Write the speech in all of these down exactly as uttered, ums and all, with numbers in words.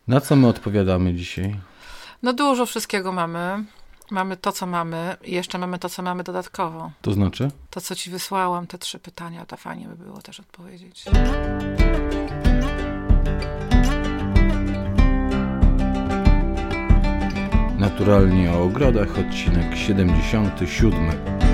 Na co my odpowiadamy dzisiaj? No dużo wszystkiego mamy. Mamy to, co mamy i jeszcze mamy to, co mamy dodatkowo. To znaczy? To, co ci wysłałam, te trzy pytania, to fajnie by było też odpowiedzieć. Naturalnie o ogrodach, odcinek siedemdziesiąty siódmy.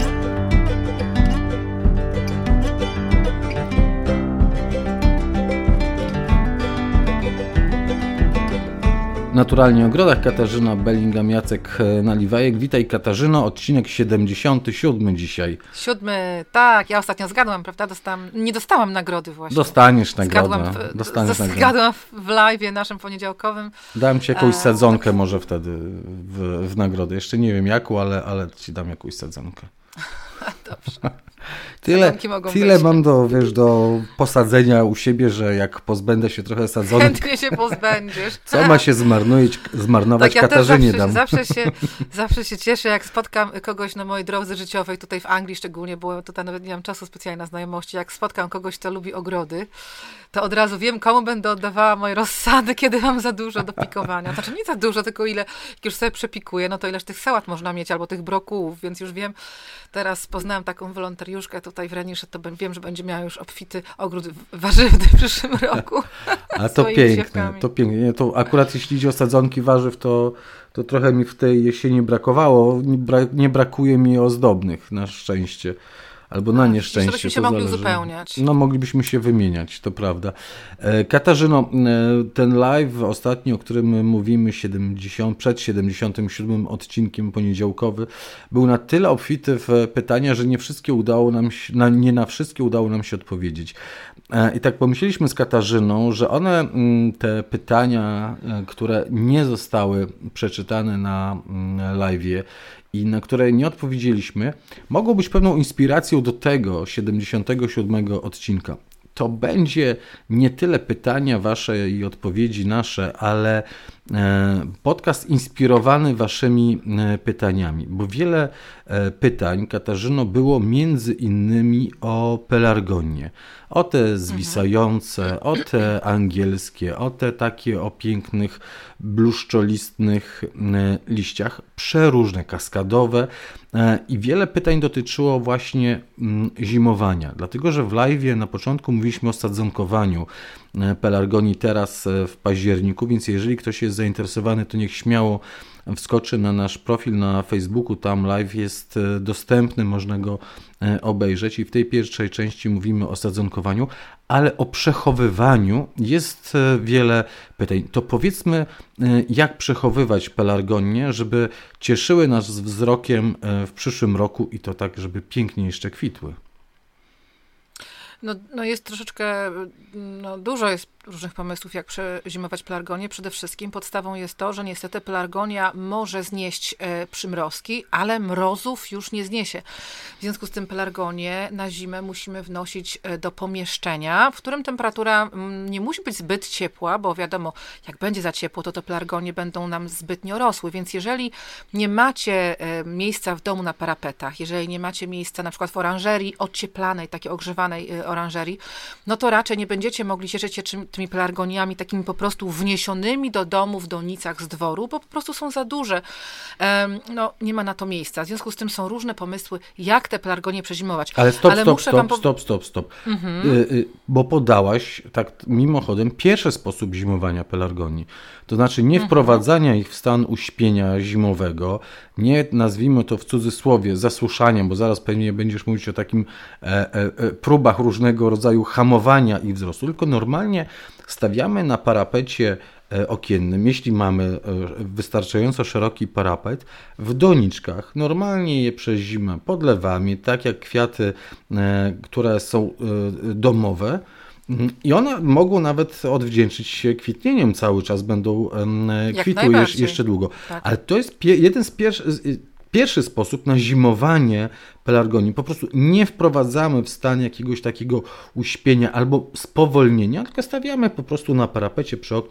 Naturalnie o ogrodach, Katarzyna Bellingham, Jacek Naliwajek. Witaj, Katarzyno, odcinek siedemdziesiąty siódmy dzisiaj. Siódmy, tak, ja ostatnio zgadłam, prawda? Dostałam, nie dostałam nagrody właśnie. Dostaniesz nagrodę. Zgadłam w, Dostaniesz z, nagrodę. Zgadłam w live'ie naszym poniedziałkowym. Dam ci jakąś e, sadzonkę tak. może wtedy w, w nagrodę. Jeszcze nie wiem jaką, ale, ale ci dam jakąś sadzonkę. Dobrze. Tyle, tyle być. mam do, wiesz, do posadzenia u siebie, że jak pozbędę się trochę sadzonek, Chętnie się pozbędziesz. co ma się zmarnować, zmarnować tak, ja Katarzynie też dam. zawsze, zawsze, się, zawsze się cieszę, jak spotkam kogoś na mojej drodze życiowej, tutaj w Anglii szczególnie, bo tutaj nawet nie mam czasu specjalnie na znajomości, jak spotkam kogoś, kto lubi ogrody, to od razu wiem, komu będę oddawała moje rozsady, kiedy mam za dużo do pikowania. Znaczy nie za dużo, tylko ile, jak już sobie przepikuję, no to ileż tych sałat można mieć, albo tych brokułów, więc już wiem, teraz poznałam taką wolontariuszkę tutaj w Renisze, to wiem, że będzie miała już obfity ogród warzywny w przyszłym roku. A to piękne, to pięknie. To akurat jeśli idzie o sadzonki warzyw, to, to trochę mi w tej jesieni brakowało. Nie, bra, nie brakuje mi ozdobnych, na szczęście. Albo na nieszczęście. Żebyśmy się to mogli zależy. uzupełniać. No moglibyśmy się wymieniać, to prawda. E, Katarzyno, e, ten live ostatni, o którym mówimy siedemdziesiąt, przed siedemdziesiątym siódmym odcinkiem poniedziałkowy, był na tyle obfity w pytania, że nie wszystkie udało nam się, na, nie na wszystkie udało nam się odpowiedzieć. E, I tak pomyśleliśmy z Katarzyną, że one, m, te pytania, e, które nie zostały przeczytane na m, live'ie, i na które nie odpowiedzieliśmy, mogą być pewną inspiracją do tego siedemdziesiątego siódmego odcinka. To będzie nie tyle pytania wasze i odpowiedzi nasze, ale podcast inspirowany waszymi pytaniami, bo wiele pytań, Katarzyno, było między innymi o pelargonię. O te zwisające, o te angielskie, o te takie o pięknych, bluszczolistnych liściach, przeróżne, kaskadowe i wiele pytań dotyczyło właśnie zimowania, dlatego że w live'ie na początku mówiliśmy o sadzonkowaniu pelargonii teraz w październiku, więc jeżeli ktoś jest zainteresowany, to niech śmiało wskoczy na nasz profil na Facebooku, tam live jest dostępny, można go obejrzeć i w tej pierwszej części mówimy o sadzonkowaniu, ale o przechowywaniu jest wiele pytań. To powiedzmy, jak przechowywać pelargonię, żeby cieszyły nas wzrokiem w przyszłym roku i to tak, żeby pięknie jeszcze kwitły. No, no jest troszeczkę, no dużo jest różnych pomysłów, jak przezimować pelargonię. Przede wszystkim podstawą jest to, że niestety pelargonia może znieść e, przymrozki, ale mrozów już nie zniesie. W związku z tym pelargonię na zimę musimy wnosić e, do pomieszczenia, w którym temperatura m, nie musi być zbyt ciepła, bo wiadomo, jak będzie za ciepło, to te pelargonie będą nam zbytnio rosły. Więc jeżeli nie macie e, miejsca w domu na parapetach, jeżeli nie macie miejsca na przykład w oranżerii ocieplanej, takiej ogrzewanej e, oranżerii, no to raczej nie będziecie mogli cieszyć się czym, tymi pelargoniami takimi po prostu wniesionymi do domu w donicach z dworu, bo po prostu są za duże. Um, no, nie ma na to miejsca. W związku z tym są różne pomysły, jak te pelargonie przezimować. Ale stop, Ale stop, muszę stop, wam po... stop, stop, stop. Mhm. Y, y, bo podałaś, tak mimochodem, pierwszy sposób zimowania pelargonii. To znaczy nie wprowadzania ich w stan uśpienia zimowego, nie nazwijmy to w cudzysłowie zasuszaniem, bo zaraz pewnie będziesz mówić o takim e, e, próbach różnego rodzaju hamowania ich wzrostu, tylko normalnie stawiamy na parapecie okiennym, jeśli mamy wystarczająco szeroki parapet, w doniczkach, normalnie je przez zimę podlewamy, tak jak kwiaty, które są domowe, i one mogą nawet odwdzięczyć się kwitnieniem cały czas, będą kwitły jeszcze długo. Tak. Ale to jest pie- jeden z pierwszych, pierwszy sposób na zimowanie pelargonii. Po prostu nie wprowadzamy w stan jakiegoś takiego uśpienia albo spowolnienia, tylko stawiamy po prostu na parapecie przy oknie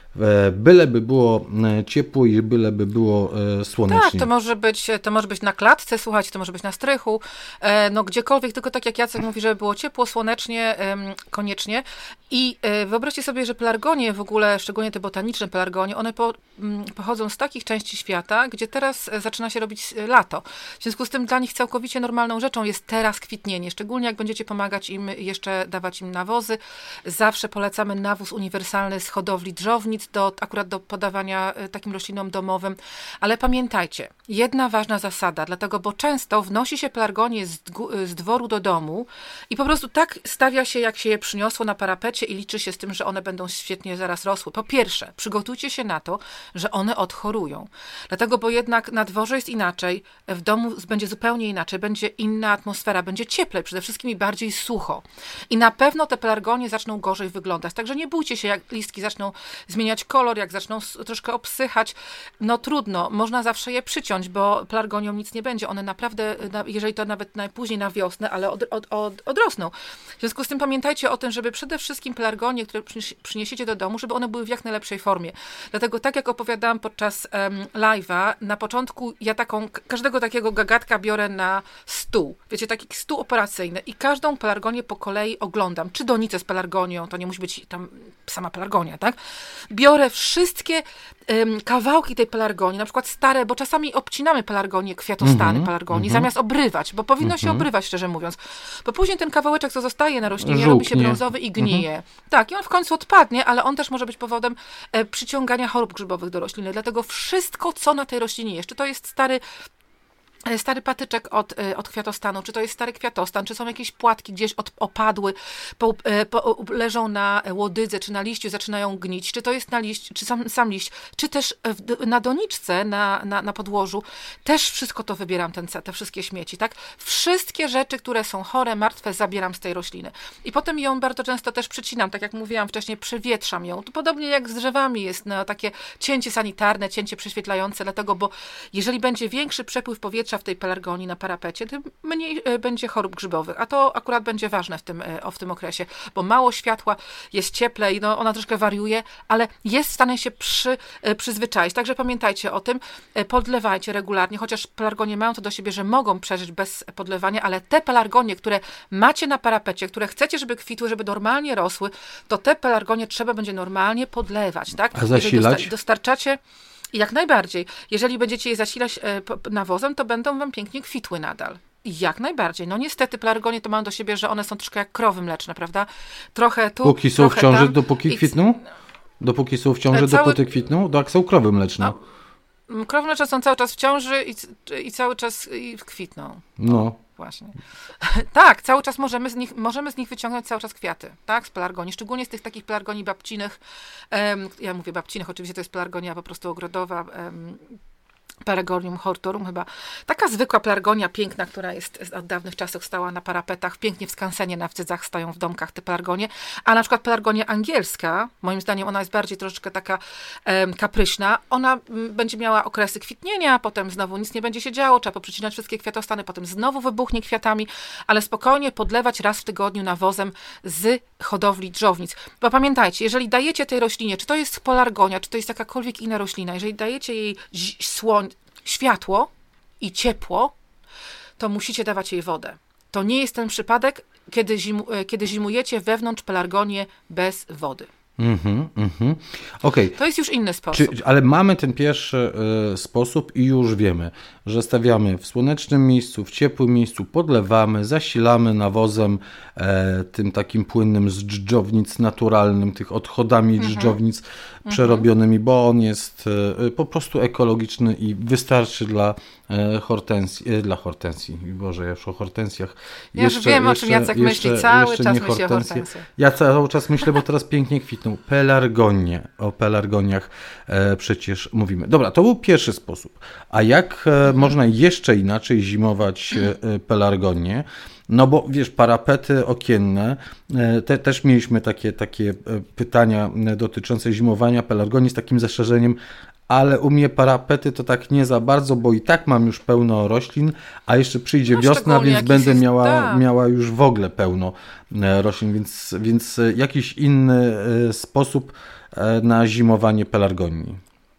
Byleby było ciepło i byleby było słonecznie. Tak, to może być, to może być na klatce, słuchajcie, to może być na strychu, no gdziekolwiek, tylko tak jak Jacek mówi, żeby było ciepło, słonecznie, koniecznie. I wyobraźcie sobie, że pelargonie w ogóle, szczególnie te botaniczne pelargonie, one po, pochodzą z takich części świata, gdzie teraz zaczyna się robić lato. W związku z tym dla nich całkowicie normalną rzeczą jest teraz kwitnienie, szczególnie jak będziecie pomagać im jeszcze dawać im nawozy. Zawsze polecamy nawóz uniwersalny z hodowli drzownic, do, akurat do podawania takim roślinom domowym. Ale pamiętajcie, jedna ważna zasada, dlatego, bo często wnosi się pelargonie z, z dworu do domu i po prostu tak stawia się, jak się je przyniosło na parapecie i liczy się z tym, że one będą świetnie zaraz rosły. Po pierwsze, przygotujcie się na to, że one odchorują. Dlatego, bo jednak na dworze jest inaczej, w domu będzie zupełnie inaczej, będzie inna atmosfera, będzie cieplej, przede wszystkim i bardziej sucho. I na pewno te pelargonie zaczną gorzej wyglądać. Także nie bójcie się, jak listki zaczną zmieniać kolor, jak zaczną troszkę obsychać. No trudno, można zawsze je przyciąć, bo pelargoniom nic nie będzie. One naprawdę, jeżeli to nawet najpóźniej na wiosnę, ale od, od, od, odrosną. W związku z tym pamiętajcie o tym, żeby przede wszystkim pelargonie, które przyniesiecie do domu, żeby one były w jak najlepszej formie. Dlatego tak jak opowiadałam podczas um, live'a, na początku ja taką, każdego takiego gagatka biorę na stół. Wiecie, taki stół operacyjny i każdą pelargonię po kolei oglądam. Czy donicę z pelargonią, to nie musi być tam sama pelargonia, tak? Biorę wszystkie um, kawałki tej pelargonii, na przykład stare, bo czasami obcinamy pelargonię, kwiatostany mm-hmm, pelargonii, mm-hmm. zamiast obrywać, bo powinno mm-hmm. się obrywać, szczerze mówiąc. Bo później ten kawałeczek, co zostaje na roślinie, Żółknie. robi się brązowy i gnije. Mm-hmm. Tak, i on w końcu odpadnie, ale on też może być powodem e, przyciągania chorób grzybowych do rośliny. Dlatego wszystko, co na tej roślinie jest, czy to jest stary stary patyczek od, od kwiatostanu, czy to jest stary kwiatostan, czy są jakieś płatki gdzieś od, opadły, po, po, leżą na łodydze, czy na liściu, zaczynają gnić, czy to jest na liść, czy sam, sam liść, czy też w, na doniczce, na, na, na podłożu, też wszystko to wybieram, ten, te wszystkie śmieci, tak? Wszystkie rzeczy, które są chore, martwe, zabieram z tej rośliny. I potem ją bardzo często też przycinam, tak jak mówiłam wcześniej, przewietrzam ją. To podobnie jak z drzewami jest no, takie cięcie sanitarne, cięcie prześwietlające, dlatego, bo jeżeli będzie większy przepływ powietrza w tej pelargonii na parapecie, tym mniej będzie chorób grzybowych, a to akurat będzie ważne w tym, w tym okresie, bo mało światła, jest cieplej, no ona troszkę wariuje, ale jest w stanie się przy, przyzwyczaić. Także pamiętajcie o tym, podlewajcie regularnie, chociaż pelargonie mają to do siebie, że mogą przeżyć bez podlewania, ale te pelargonie, które macie na parapecie, które chcecie, żeby kwitły, żeby normalnie rosły, to te pelargonie trzeba będzie normalnie podlewać, tak? A zasilać? Jeżeli dostarczacie Jak najbardziej. Jeżeli będziecie je zasilać nawozem, to będą wam pięknie kwitły nadal. Jak najbardziej. No niestety pelargonie to mają do siebie, że one są troszkę jak krowy mleczne, prawda? Trochę tu, Póki są w ciąży, tam. dopóki kwitną? Dopóki są w ciąży, Cały... dopóty kwitną? Tak, są krowy mleczne. No, krowy mleczne są cały czas w ciąży i, i cały czas i kwitną. No. Właśnie. Tak, cały czas możemy z nich, możemy z nich wyciągnąć cały czas kwiaty, tak, z pelargonii, szczególnie z tych takich pelargonii babcinych, um, ja mówię babcinych, oczywiście to jest pelargonia po prostu ogrodowa, um, Pelargonium hortorum chyba. Taka zwykła pelargonia piękna, która jest od dawnych czasów stała na parapetach, pięknie w skansenie na wcydzach stoją w domkach te pelargonie, a na przykład pelargonia angielska, moim zdaniem ona jest bardziej troszeczkę taka um, kapryśna, ona m, będzie miała okresy kwitnienia, potem znowu nic nie będzie się działo, trzeba poprzycinać wszystkie kwiatostany, potem znowu wybuchnie kwiatami, ale spokojnie podlewać raz w tygodniu nawozem z hodowli drzownic. Bo pamiętajcie, jeżeli dajecie tej roślinie, czy to jest pelargonia, czy to jest jakakolwiek inna roślina, jeżeli dajecie jej słoń, światło i ciepło, to musicie dawać jej wodę. To nie jest ten przypadek, kiedy, zimu, kiedy zimujecie wewnątrz pelargonię bez wody. Mhm, mhm. Okej. To jest już inny sposób. Czy, ale mamy ten pierwszy y, sposób i już wiemy, że stawiamy w słonecznym miejscu, w ciepłym miejscu, podlewamy, zasilamy nawozem e, tym takim płynnym z dżdżownic naturalnym, tych odchodami mhm. dżdżownic przerobionymi, bo on jest e, po prostu ekologiczny i wystarczy dla e, hortensji, e, dla hortensji. Boże, ja już o hortensjach. Ja jeszcze, już wiem, jeszcze, o czym Jacek jeszcze, myśli, cały czas myśli hortensje. o hortensjach. Ja cały czas myślę, bo teraz pięknie kwitną. Pelargonie. O pelargoniach e, przecież mówimy. Dobra, to był pierwszy sposób. A jak e, można jeszcze inaczej zimować e, pelargonie? No bo wiesz, parapety okienne, e, te, też mieliśmy takie, takie pytania dotyczące zimowania pelargonii z takim zastrzeżeniem, ale u mnie parapety to tak nie za bardzo, bo i tak mam już pełno roślin, a jeszcze przyjdzie no, wiosna, więc będę jest, miała, tak. miała już w ogóle pełno roślin, więc, więc jakiś inny sposób na zimowanie pelargonii?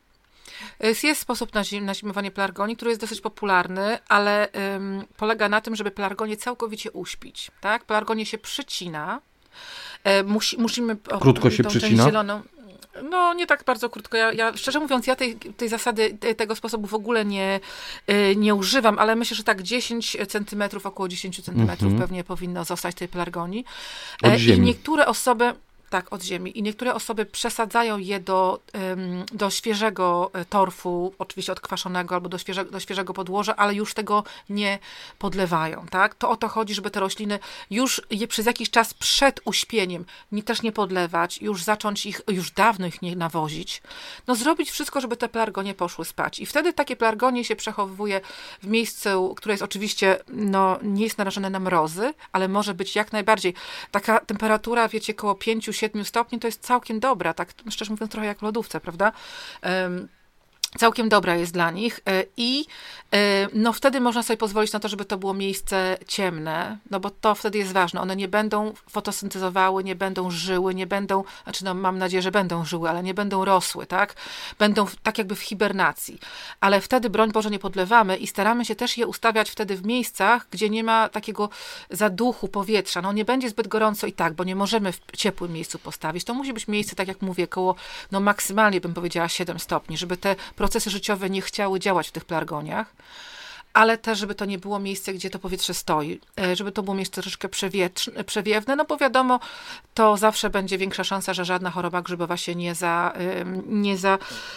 Jest sposób na, zim, na zimowanie pelargonii, który jest dosyć popularny, ale ym, polega na tym, żeby pelargonię całkowicie uśpić. Tak? Pelargonię się przycina. E, musi, musimy... Krótko się przycina? Zieloną, no, nie tak bardzo krótko. Ja, ja szczerze mówiąc, ja tej, tej zasady, tego sposobu w ogóle nie, nie używam, ale myślę, że tak dziesięć centymetrów, około dziesięć centymetrów mm-hmm. pewnie powinno zostać tej pelargonii. Od ziemi. I niektóre osoby... Tak, od ziemi. I niektóre osoby przesadzają je do, do świeżego torfu, oczywiście odkwaszonego, albo do świeżego, do świeżego podłoża, ale już tego nie podlewają, tak? To o to chodzi, żeby te rośliny już je przez jakiś czas przed uśpieniem nie, też nie podlewać, już zacząć ich, już dawno ich nie nawozić. No zrobić wszystko, żeby te pelargonie poszły spać. I wtedy takie pelargonie się przechowuje w miejscu, które jest oczywiście, no nie jest narażone na mrozy, ale może być jak najbardziej. Taka temperatura, wiecie, koło pięć siedmiu stopni to jest całkiem dobra, tak szczerze mówiąc trochę jak w lodówce, prawda? Um, Całkiem dobra jest dla nich i no wtedy można sobie pozwolić na to, żeby to było miejsce ciemne, no bo to wtedy jest ważne. One nie będą fotosyntezowały, nie będą żyły, nie będą, znaczy no mam nadzieję, że będą żyły, ale nie będą rosły, tak? Będą w, tak jakby w hibernacji. Ale wtedy, broń Boże, nie podlewamy i staramy się też je ustawiać wtedy w miejscach, gdzie nie ma takiego zaduchu powietrza. No nie będzie zbyt gorąco i tak, bo nie możemy w ciepłym miejscu postawić. To musi być miejsce, tak jak mówię, koło, no maksymalnie bym powiedziała siedem stopni, żeby te procesy życiowe nie chciały działać w tych pelargoniach, ale też, żeby to nie było miejsce, gdzie to powietrze stoi, żeby to było miejsce troszeczkę przewiewne, no bo wiadomo, to zawsze będzie większa szansa, że żadna choroba grzybowa się nie za, nie za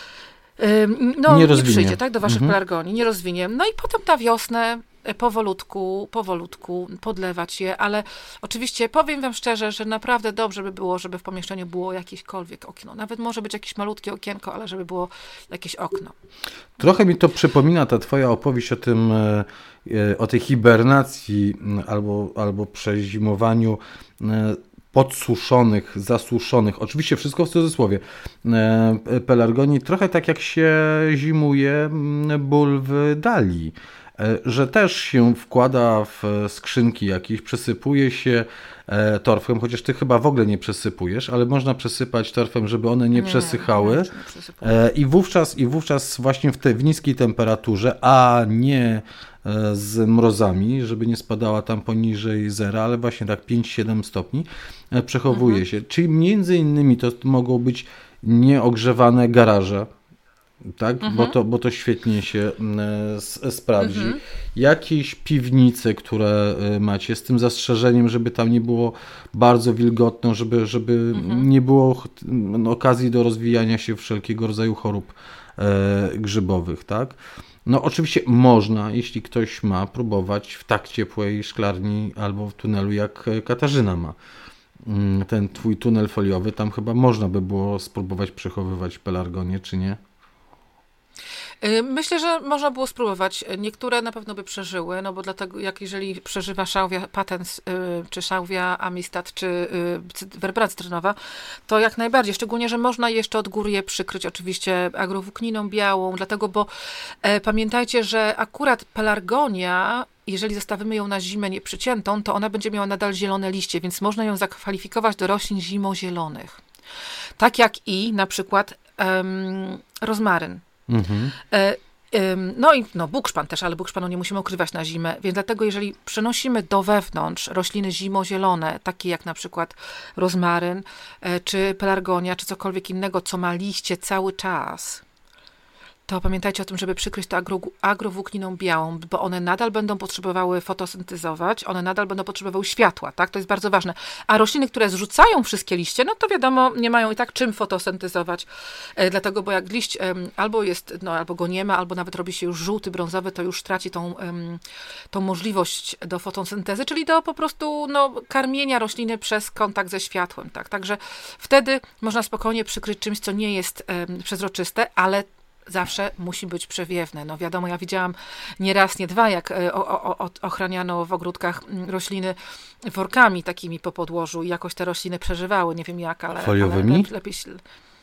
no, nie, nie przyjdzie, tak, do waszych mhm. pelargonii, nie rozwinie. No i potem na wiosnę powolutku, powolutku podlewać je, ale oczywiście powiem wam szczerze, że naprawdę dobrze by było, żeby w pomieszczeniu było jakiekolwiek okno. Nawet może być jakieś malutkie okienko, ale żeby było jakieś okno. Trochę mi to przypomina ta twoja opowieść o tym, o tej hibernacji albo, albo przezimowaniu podsuszonych, zasuszonych, oczywiście wszystko w cudzysłowie, pelargonii, trochę tak jak się zimuje bulwy Dalii, że też się wkłada w skrzynki jakieś, przesypuje się torfem, chociaż ty chyba w ogóle nie przesypujesz, ale można przesypać torfem, żeby one nie, nie przesychały nie, nie i wówczas i wówczas właśnie w tej w niskiej temperaturze, a nie z mrozami, żeby nie spadała tam poniżej zera, ale właśnie tak pięć siedem stopni przechowuje mhm. się. Czyli między innymi to mogą być nieogrzewane garaże, tak, mhm. bo, to, bo to świetnie się e, sprawdzi. Mhm. Jakieś piwnice, które macie, z tym zastrzeżeniem, żeby tam nie było bardzo wilgotno, żeby, żeby mhm. nie było okazji do rozwijania się wszelkiego rodzaju chorób e, grzybowych, tak. No oczywiście można, jeśli ktoś ma, próbować w tak ciepłej szklarni albo w tunelu, jak Katarzyna ma. Ten twój tunel foliowy, tam chyba można by było spróbować przechowywać pelargonię, czy nie? Myślę, że można było spróbować. Niektóre na pewno by przeżyły, no bo dlatego, jak jeżeli przeżywa szałwia patens, czy szałwia amistad, czy werbera cytrynowa, to jak najbardziej. Szczególnie, że można jeszcze od góry je przykryć oczywiście agrowłókniną białą, dlatego, bo e, pamiętajcie, że akurat pelargonia, jeżeli zostawimy ją na zimę nieprzyciętą, to ona będzie miała nadal zielone liście, więc można ją zakwalifikować do roślin zimozielonych. Tak jak i na przykład um, rozmaryn. Mhm. E, no i no, bukszpan też, ale bukszpanu nie musimy ukrywać na zimę, więc dlatego jeżeli przenosimy do wewnątrz rośliny zimozielone, takie jak na przykład rozmaryn, e, czy pelargonia, czy cokolwiek innego, co ma liście cały czas, to pamiętajcie o tym, żeby przykryć to agro, agrowłókniną białą, bo one nadal będą potrzebowały fotosyntezować, one nadal będą potrzebowały światła, tak? To jest bardzo ważne. A rośliny, które zrzucają wszystkie liście, no to wiadomo, nie mają i tak czym fotosyntezować, e, dlatego, bo jak liść e, albo jest, no albo go nie ma, albo nawet robi się już żółty, brązowy, to już traci tą, e, tą możliwość do fotosyntezy, czyli do po prostu no, karmienia rośliny przez kontakt ze światłem, tak? Także wtedy można spokojnie przykryć czymś, co nie jest e, przezroczyste, ale zawsze musi być przewiewne. No wiadomo, ja widziałam nie raz, nie dwa, jak o, o, o, ochraniano w ogródkach rośliny workami takimi po podłożu i jakoś te rośliny przeżywały, nie wiem jak, ale... Foliowymi? Ale lepiej,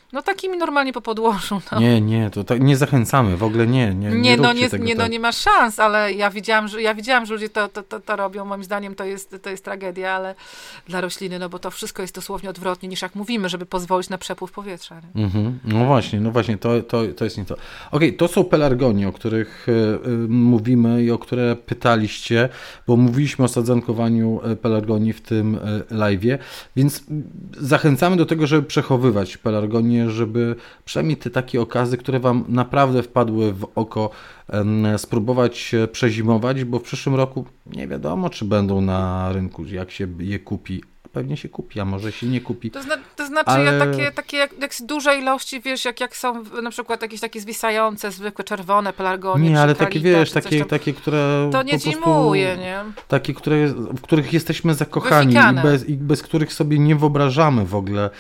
No takimi normalnie po podłożu. No. Nie, nie, to tak nie zachęcamy, w ogóle nie. Nie, nie, nie, no, nie, tego nie, no tak. nie ma szans, ale ja widziałam, że, ja widziałam, że ludzie to, to, to, to robią. Moim zdaniem to jest, to jest tragedia, ale dla rośliny, no bo to wszystko jest dosłownie odwrotnie niż jak mówimy, żeby pozwolić na przepływ powietrza. Mhm. No właśnie, no właśnie, to, to, to jest nie to. Okej, okay, to są pelargonie, o których y, y, mówimy i o które pytaliście, bo mówiliśmy o sadzankowaniu pelargonii w tym y, live'ie, więc zachęcamy do tego, żeby przechowywać pelargonie, żeby przynajmniej te takie okazy, które wam naprawdę wpadły w oko, spróbować przezimować, bo w przyszłym roku nie wiadomo, czy będą na rynku, jak się je kupi. Pewnie się kupi, a może się nie kupi. To, zna, to znaczy, ale... ja takie, takie jak, jak z dużej ilości, wiesz, jak, jak są na przykład jakieś takie zwisające, zwykłe czerwone pelargonie. Nie, ale takie, wiesz, takie, tam, takie, które to nie zimuje, nie? Takie, które, w których jesteśmy zakochani i bez, i bez których sobie nie wyobrażamy w ogóle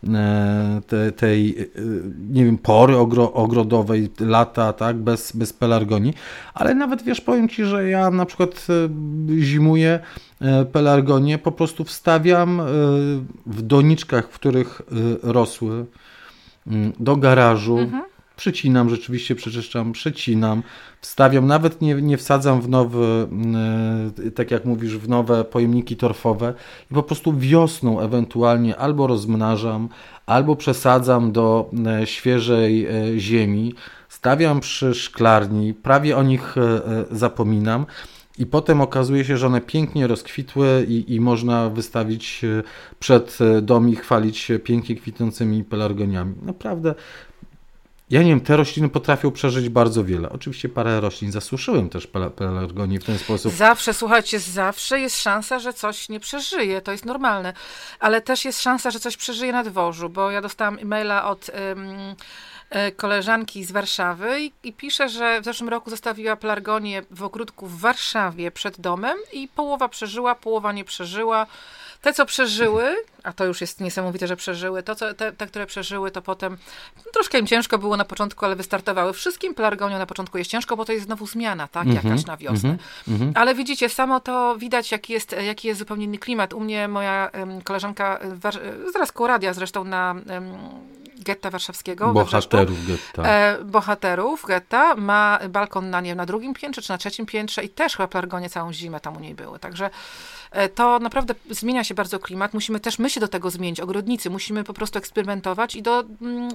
te, tej, nie wiem, pory ogro, ogrodowej, lata, tak, bez, bez pelargonii, ale nawet, wiesz, powiem ci, że ja na przykład zimuję pelargonię, po prostu wstawiam w doniczkach, w których rosły, do garażu, mhm. Przycinam, rzeczywiście przeczyszczam, przecinam, wstawiam, nawet nie, nie wsadzam w nowe, tak jak mówisz, w nowe pojemniki torfowe i po prostu wiosną ewentualnie albo rozmnażam, albo przesadzam do świeżej ziemi, stawiam przy szklarni, prawie o nich zapominam i potem okazuje się, że one pięknie rozkwitły i, i można wystawić przed dom i chwalić się pięknie kwitnącymi pelargoniami. Naprawdę. Ja nie wiem, te rośliny potrafią przeżyć bardzo wiele. Oczywiście parę roślin zasuszyłem też pelargonii w ten sposób. Zawsze, słuchajcie, zawsze jest szansa, że coś nie przeżyje, to jest normalne. Ale też jest szansa, że coś przeżyje na dworzu, bo ja dostałam e-maila od um, koleżanki z Warszawy i, i pisze, że w zeszłym roku zostawiła pelargonię w ogródku w Warszawie przed domem i połowa przeżyła, połowa nie przeżyła. Te, co przeżyły, a to już jest niesamowite, że przeżyły, to, co, te, te, które przeżyły, to potem no, troszkę im ciężko było na początku, ale wystartowały. Wszystkim pelargoniom na początku jest ciężko, bo to jest znowu zmiana, tak, mm-hmm, jakaś na wiosnę. Mm-hmm. Ale widzicie, samo to widać, jaki jest, jaki jest zupełnie inny klimat. U mnie moja um, koleżanka, um, zaraz koło radia zresztą na um, getta warszawskiego. Bohaterów getta. E, bohaterów getta ma balkon na, nie wiem, na drugim piętrze czy na trzecim piętrze i też chyba pelargonie całą zimę tam u niej były. Także e, to naprawdę zmienia się bardzo klimat. Musimy też my się do tego zmienić, ogrodnicy. Musimy po prostu eksperymentować i do,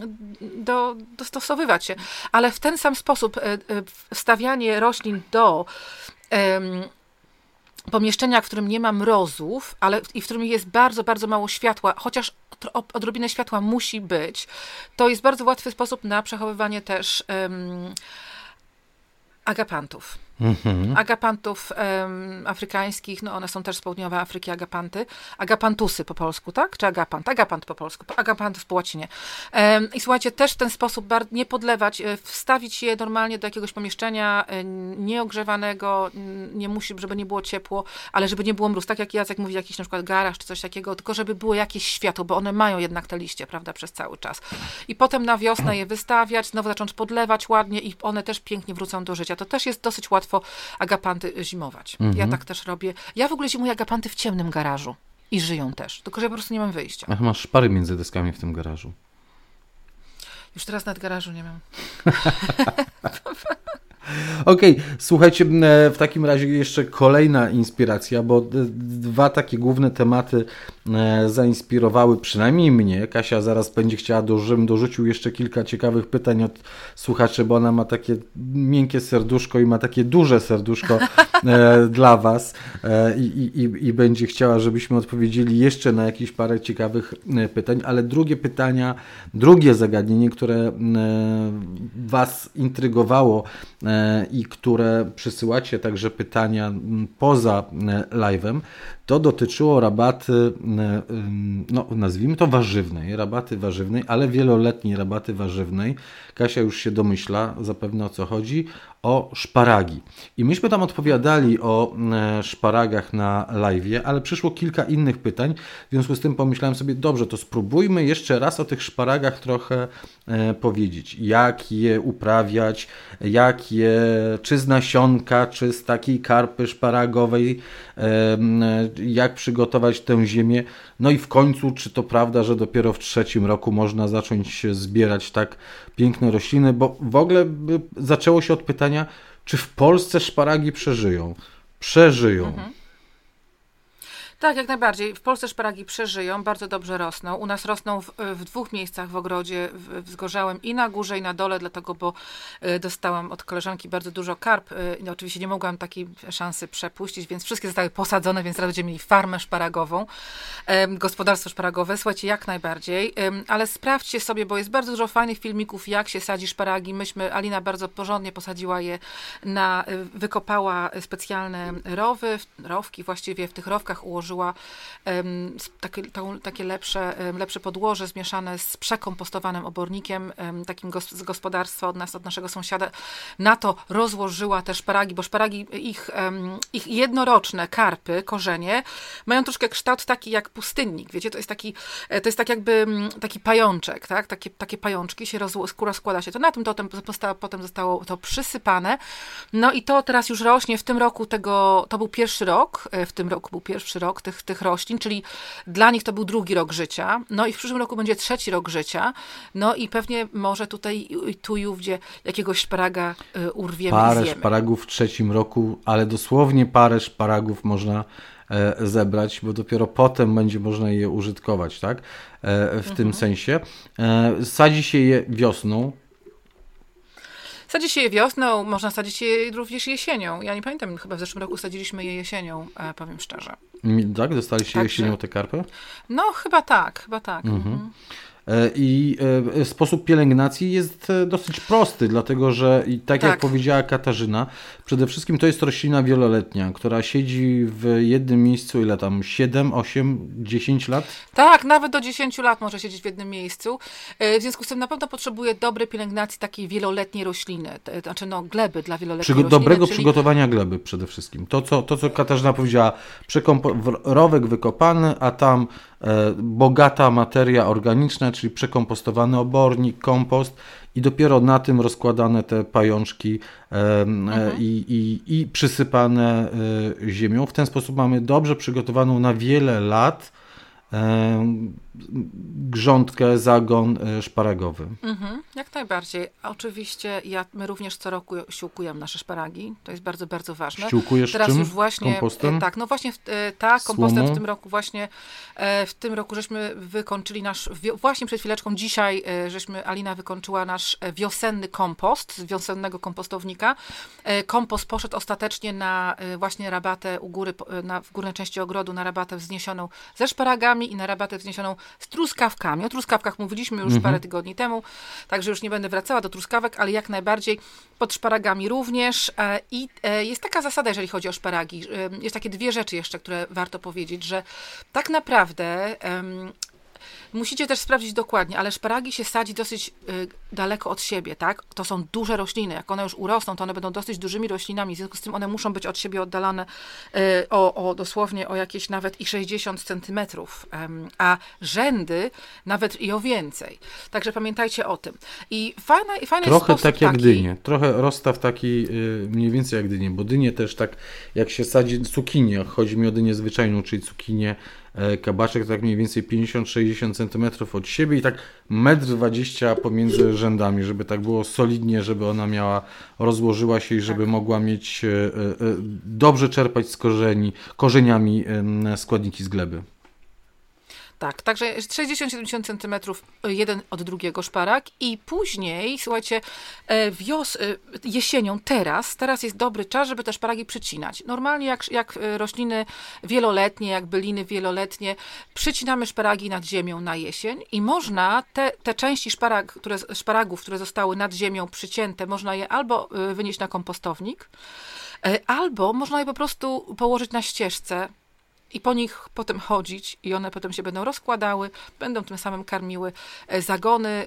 do, dostosowywać się. Ale w ten sam sposób e, e, wstawianie roślin do e, pomieszczenia, w którym nie ma mrozów, ale i w którym jest bardzo, bardzo mało światła, chociaż odrobinę światła musi być, to jest bardzo łatwy sposób na przechowywanie też um, agapantów. Mhm. Agapantów um, afrykańskich, no one są też z południowej Afryki, agapanty. Agapantusy po polsku, tak? Czy agapant? Agapant po polsku, agapantów po łacinie. Um, I słuchajcie, też w ten sposób bar- nie podlewać, wstawić je normalnie do jakiegoś pomieszczenia nieogrzewanego, nie musi, żeby nie było ciepło, ale żeby nie było mróz, tak jak Jacek mówi, jakiś na przykład garaż czy coś takiego, tylko żeby było jakieś światło, bo one mają jednak te liście, prawda, przez cały czas. I potem na wiosnę je wystawiać, znowu zacząć podlewać ładnie i one też pięknie wrócą do życia. To też jest dosyć łatwo agapanty zimować. Mhm. Ja tak też robię. Ja w ogóle zimuję agapanty w ciemnym garażu i żyją też, tylko że ja po prostu nie mam wyjścia. Ach, masz szpary między deskami w tym garażu. Już teraz nad garażu nie mam. Okej, okay, słuchajcie, w takim razie jeszcze kolejna inspiracja, bo dwa takie główne tematy zainspirowały przynajmniej mnie. Kasia zaraz będzie chciała, żebym dorzucił jeszcze kilka ciekawych pytań od słuchaczy, bo ona ma takie miękkie serduszko i ma takie duże serduszko dla was I, i, i będzie chciała, żebyśmy odpowiedzieli jeszcze na jakieś parę ciekawych pytań, ale drugie pytania, drugie zagadnienie, które was intrygowało i które przysyłacie także pytania poza live'em, to dotyczyło rabaty, no nazwijmy to warzywnej, rabaty warzywnej, ale wieloletniej rabaty warzywnej. Kasia już się domyśla zapewne o co chodzi. o szparagi. I myśmy tam odpowiadali o szparagach na live'ie, ale przyszło kilka innych pytań, w związku z tym pomyślałem sobie, dobrze, to spróbujmy jeszcze raz o tych szparagach trochę e, powiedzieć. Jak je uprawiać, jak je, czy z nasionka, czy z takiej karpy szparagowej, e, jak przygotować tę ziemię. No i w końcu, czy to prawda, że dopiero w trzecim roku można zacząć zbierać tak piękne rośliny, bo w ogóle zaczęło się od pytania, czy w Polsce szparagi przeżyją? Przeżyją. Mhm. Tak, jak najbardziej. W Polsce szparagi przeżyją, bardzo dobrze rosną. U nas rosną w, w dwóch miejscach w ogrodzie, w, w Zgorzałym i na górze, i na dole, dlatego, bo y, dostałam od koleżanki bardzo dużo karp. Y, no, oczywiście nie mogłam takiej szansy przepuścić, więc wszystkie zostały posadzone, więc teraz będziemy mieli farmę szparagową, y, gospodarstwo szparagowe. Słuchajcie, jak najbardziej. Y, ale sprawdźcie sobie, bo jest bardzo dużo fajnych filmików, jak się sadzi szparagi. Myśmy, Alina bardzo porządnie posadziła je na, y, wykopała specjalne rowy, rowki właściwie, w tych rowkach ułożyła Um, takie, to, takie lepsze, um, lepsze podłoże zmieszane z przekompostowanym obornikiem, um, takim gos z gospodarstwa od nas, od naszego sąsiada. Na to rozłożyła te szparagi, bo szparagi, ich, um, ich jednoroczne karpy, korzenie, mają troszkę kształt taki jak pustynnik. Wiecie, to jest taki, to jest tak jakby taki pajączek, tak? Takie, takie pajączki się rozkłada się to na tym, to potem, potem zostało to przysypane. No i to teraz już rośnie. W tym roku tego, to był pierwszy rok, w tym roku był pierwszy rok Tych, tych roślin, czyli dla nich to był drugi rok życia, no i w przyszłym roku będzie trzeci rok życia, no i pewnie może tutaj tu i ówdzie jakiegoś szparaga y, urwiemy Parę i zjemy. szparagów w trzecim roku, ale dosłownie parę szparagów można e, zebrać, bo dopiero potem będzie można je użytkować, tak? E, w mhm. tym sensie. E, sadzi się je wiosną. Sadzi się je wiosną, można sadzić je również jesienią. Ja nie pamiętam, chyba w zeszłym roku sadziliśmy je jesienią, e, powiem szczerze. Tak? Dostaliście tak, jesienią te karpy? No chyba tak, chyba tak. Mhm. Mhm. I sposób pielęgnacji jest dosyć prosty, dlatego że, i tak, tak jak powiedziała Katarzyna, przede wszystkim to jest roślina wieloletnia, która siedzi w jednym miejscu, ile tam, siedem, osiem, dziesięć lat? Tak, nawet do dziesięciu lat może siedzieć w jednym miejscu. W związku z tym na pewno potrzebuje dobrej pielęgnacji takiej wieloletniej rośliny, znaczy no gleby dla wieloletniej Przygo rośliny. Dobrego czyli... przygotowania gleby przede wszystkim. To, co, to, co Katarzyna powiedziała, rowek wykopany, a tam e, bogata materia organiczna, czyli przekompostowany obornik, kompost i dopiero na tym rozkładane te pajączki e, mhm. i, i, i przysypane e, ziemią. W ten sposób mamy dobrze przygotowaną na wiele lat e, grządkę, zagon e, szparagowy. Mhm, jak najbardziej. Oczywiście ja, my również co roku siłkujemy nasze szparagi. To jest bardzo, bardzo ważne. Siłkujesz Teraz czym? Już właśnie, kompostem? Tak, no właśnie tak, kompostem w tym roku właśnie, w tym roku żeśmy wykończyli nasz, właśnie przed chwileczką dzisiaj żeśmy, Alina wykończyła nasz wiosenny kompost z wiosennego kompostownika. Kompost poszedł ostatecznie na właśnie rabatę u góry, na, w górnej części ogrodu, na rabatę wzniesioną ze szparagami i na rabatę wzniesioną z truskawkami. O truskawkach mówiliśmy już mhm. parę tygodni temu, także już nie będę wracała do truskawek, ale jak najbardziej pod szparagami również. I jest taka zasada, jeżeli chodzi o szparagi. Jest takie dwie rzeczy jeszcze, które warto powiedzieć, że tak naprawdę um, musicie też sprawdzić dokładnie, ale szparagi się sadzi dosyć y, daleko od siebie, tak? To są duże rośliny. Jak one już urosną, to one będą dosyć dużymi roślinami. W związku z tym one muszą być od siebie oddalane y, o, o dosłownie o jakieś nawet i sześćdziesiąt centymetrów, um, a rzędy nawet i o więcej. Także pamiętajcie o tym. I fajna, i fajny Trochę sposób tak jak taki, dynie. Trochę rozstaw taki y, mniej więcej jak dynie, bo dynie też tak jak się sadzi cukinię, chodzi mi o dynię zwyczajną, czyli cukinię, kabaczek tak mniej więcej pięćdziesiąt do sześćdziesięciu centymetrów od siebie i tak metr dwadzieścia pomiędzy rzędami, żeby tak było solidnie, żeby ona miała, rozłożyła się i żeby tak. mogła mieć, dobrze czerpać z korzeni, korzeniami składniki z gleby. Tak, także sześćdziesiąt do siedemdziesięciu centymetrów jeden od drugiego szparag i później, słuchajcie, wios, jesienią, teraz, teraz jest dobry czas, żeby te szparagi przycinać. Normalnie jak, jak rośliny wieloletnie, jak byliny wieloletnie, przycinamy szparagi nad ziemią na jesień i można te, te części szparag, które, szparagów, które zostały nad ziemią przycięte, można je albo wynieść na kompostownik, albo można je po prostu położyć na ścieżce i po nich potem chodzić i one potem się będą rozkładały, będą tym samym karmiły zagony.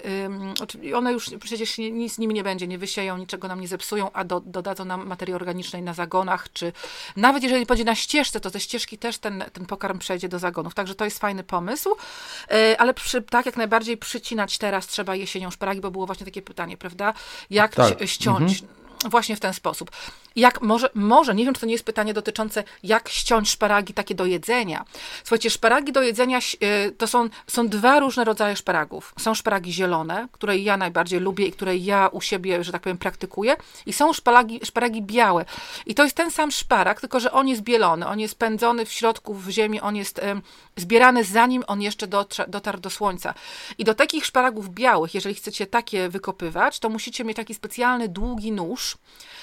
One już przecież nic z nimi nie będzie, nie wysieją, niczego nam nie zepsują, a do, dodadzą nam materii organicznej na zagonach, czy nawet jeżeli będzie na ścieżce, to ze ścieżki też ten, ten pokarm przejdzie do zagonów. Także to jest fajny pomysł, ale przy, tak jak najbardziej przycinać teraz trzeba jesienią szparagi, bo było właśnie takie pytanie, prawda? Jak tak. ściąć? Mhm. Właśnie w ten sposób. Jak może, może, nie wiem, czy to nie jest pytanie dotyczące, jak ściąć szparagi takie do jedzenia. Słuchajcie, szparagi do jedzenia to są, są dwa różne rodzaje szparagów. Są szparagi zielone, które ja najbardziej lubię i które ja u siebie, że tak powiem, praktykuję. I są szparagi, szparagi białe. I to jest ten sam szparag, tylko że on jest bielony. On jest pędzony w środku w ziemi, on jest um, zbierany zanim on jeszcze dotrze, dotarł do słońca. I do takich szparagów białych, jeżeli chcecie takie wykopywać, to musicie mieć taki specjalny, długi nóż,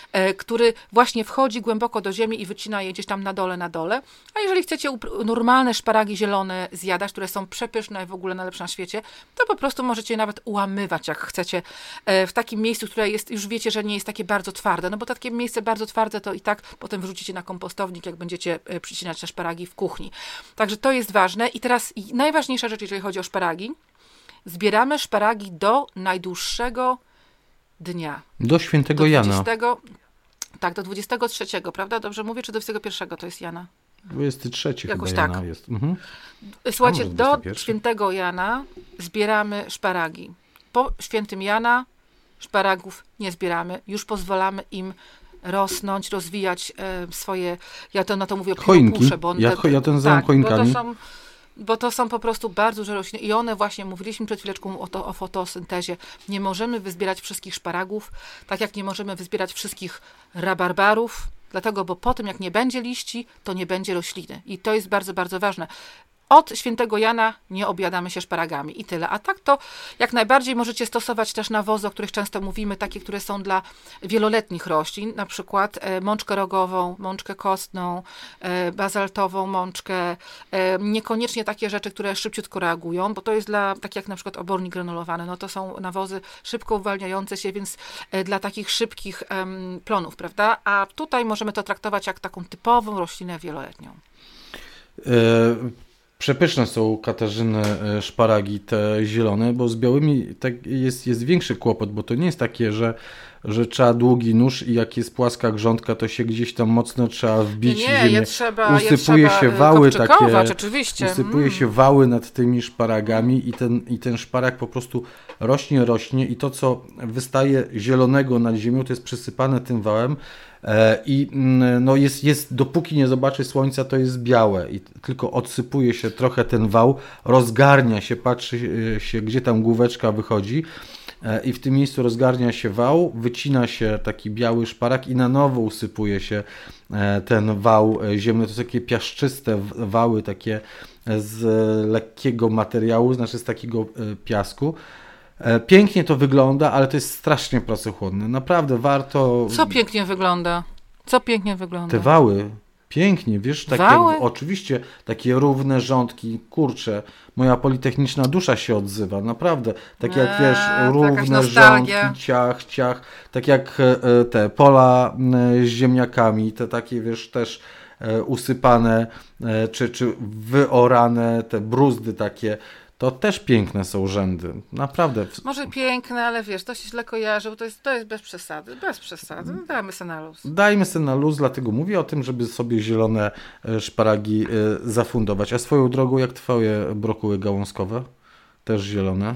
który właśnie wchodzi głęboko do ziemi i wycina je gdzieś tam na dole, na dole. A jeżeli chcecie normalne szparagi zielone zjadać, które są przepyszne, w ogóle najlepsze na świecie, to po prostu możecie je nawet ułamywać, jak chcecie, w takim miejscu, które jest, już wiecie, że nie jest takie bardzo twarde, no bo takie miejsce bardzo twarde to i tak potem wrzucicie na kompostownik, jak będziecie przycinać te szparagi w kuchni. Także to jest ważne. I teraz najważniejsza rzecz, jeżeli chodzi o szparagi, zbieramy szparagi do najdłuższego dnia. Do świętego do Jana. dwudziestego Tak, do dwudziestego trzeciego, prawda? Dobrze mówię, czy do dwudziestego pierwszego to jest Jana? dwudziesty trzeci Jakoś chyba tak. Jana jest. Mhm. Słuchajcie, do świętego Jana zbieramy szparagi. Po świętym Jana szparagów nie zbieramy. Już pozwalamy im rosnąć, rozwijać e, swoje, ja to na to mówię choinki. Bo ja, te, ja to nazywam tak, choinkami. Bo to są, Bo to są po prostu bardzo duże rośliny i one właśnie, mówiliśmy przed chwileczką o, to, o fotosyntezie, nie możemy wyzbierać wszystkich szparagów, tak jak nie możemy wyzbierać wszystkich rabarbarów, dlatego, bo po tym jak nie będzie liści, to nie będzie rośliny i to jest bardzo, bardzo ważne. Od świętego Jana nie objadamy się szparagami i tyle. A tak to jak najbardziej możecie stosować też nawozy, o których często mówimy, takie, które są dla wieloletnich roślin, na przykład mączkę rogową, mączkę kostną, bazaltową mączkę, niekoniecznie takie rzeczy, które szybciutko reagują, bo to jest dla, tak jak na przykład obornik granulowany, no to są nawozy szybko uwalniające się, więc dla takich szybkich um, plonów, prawda? A tutaj możemy to traktować jak taką typową roślinę wieloletnią. Y- Przepyszne są, Katarzyny, szparagi te zielone, bo z białymi tak jest, jest większy kłopot, bo to nie jest takie, że, że trzeba długi nóż i jak jest płaska grządka, to się gdzieś tam mocno trzeba wbić nie, w ziemię. Je trzeba, usypuje je trzeba się wały takie, oczywiście. usypuje mm. się wały nad tymi szparagami i ten, i ten szparag po prostu rośnie, rośnie i to, co wystaje zielonego nad ziemią, to jest przysypane tym wałem. I no jest, jest, dopóki nie zobaczy słońca, to jest białe i tylko odsypuje się trochę ten wał, rozgarnia się, patrzy się, gdzie tam główeczka wychodzi i w tym miejscu rozgarnia się wał, wycina się taki biały szparag i na nowo usypuje się ten wał ziemny. To są takie piaszczyste wały, takie z lekkiego materiału, znaczy z takiego piasku. Pięknie to wygląda, ale to jest strasznie pracochłonne. Naprawdę warto... Co pięknie wygląda? Co pięknie wygląda? Te wały. Pięknie, wiesz, takie, wały? Oczywiście takie równe rządki, kurczę, moja politechniczna dusza się odzywa, naprawdę. Tak jak, eee, wiesz, równe rządki, ciach, ciach, tak jak te pola z ziemniakami, te takie, wiesz, też usypane, czy, czy wyorane, te bruzdy takie. To też piękne są rzędy, naprawdę. Może piękne, ale wiesz, to się źle kojarzy, bo to jest, to jest bez przesady, bez przesady, no, dajmy sobie na luz. Dajmy sobie na luz, dlatego mówię o tym, żeby sobie zielone szparagi zafundować. A swoją drogą, jak twoje brokuły gałązkowe? Też zielone?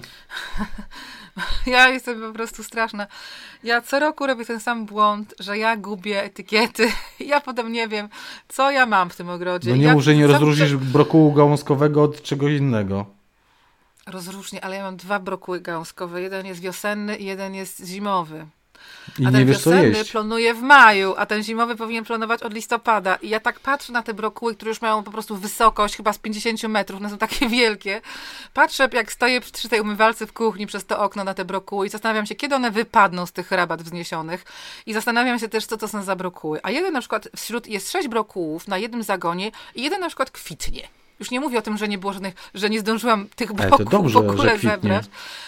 Ja jestem po prostu straszna. Ja co roku robię ten sam błąd, że ja gubię etykiety. Ja potem nie wiem, co ja mam w tym ogrodzie. No nie ja, mów, że nie co... rozróżnisz brokułu gałązkowego od czegoś innego. Rozróżnię, ale ja mam dwa brokuły gałązkowe. Jeden jest wiosenny i jeden jest zimowy. I a nie ten wiesz, co wiosenny jeść. plonuje w maju, a ten zimowy powinien plonować od listopada. I ja tak patrzę na te brokuły, które już mają po prostu wysokość chyba z pięćdziesiąt metrów, one są takie wielkie. Patrzę, jak stoję przy tej umywalce w kuchni przez to okno na te brokuły i zastanawiam się, kiedy one wypadną z tych rabat wzniesionych. I zastanawiam się też, co to są za brokuły. A jeden na przykład, wśród jest sześć brokułów na jednym zagonie i jeden na przykład kwitnie. Już nie mówię o tym, że nie było żadnych, że nie zdążyłam tych brokułów w ogóle zebrać.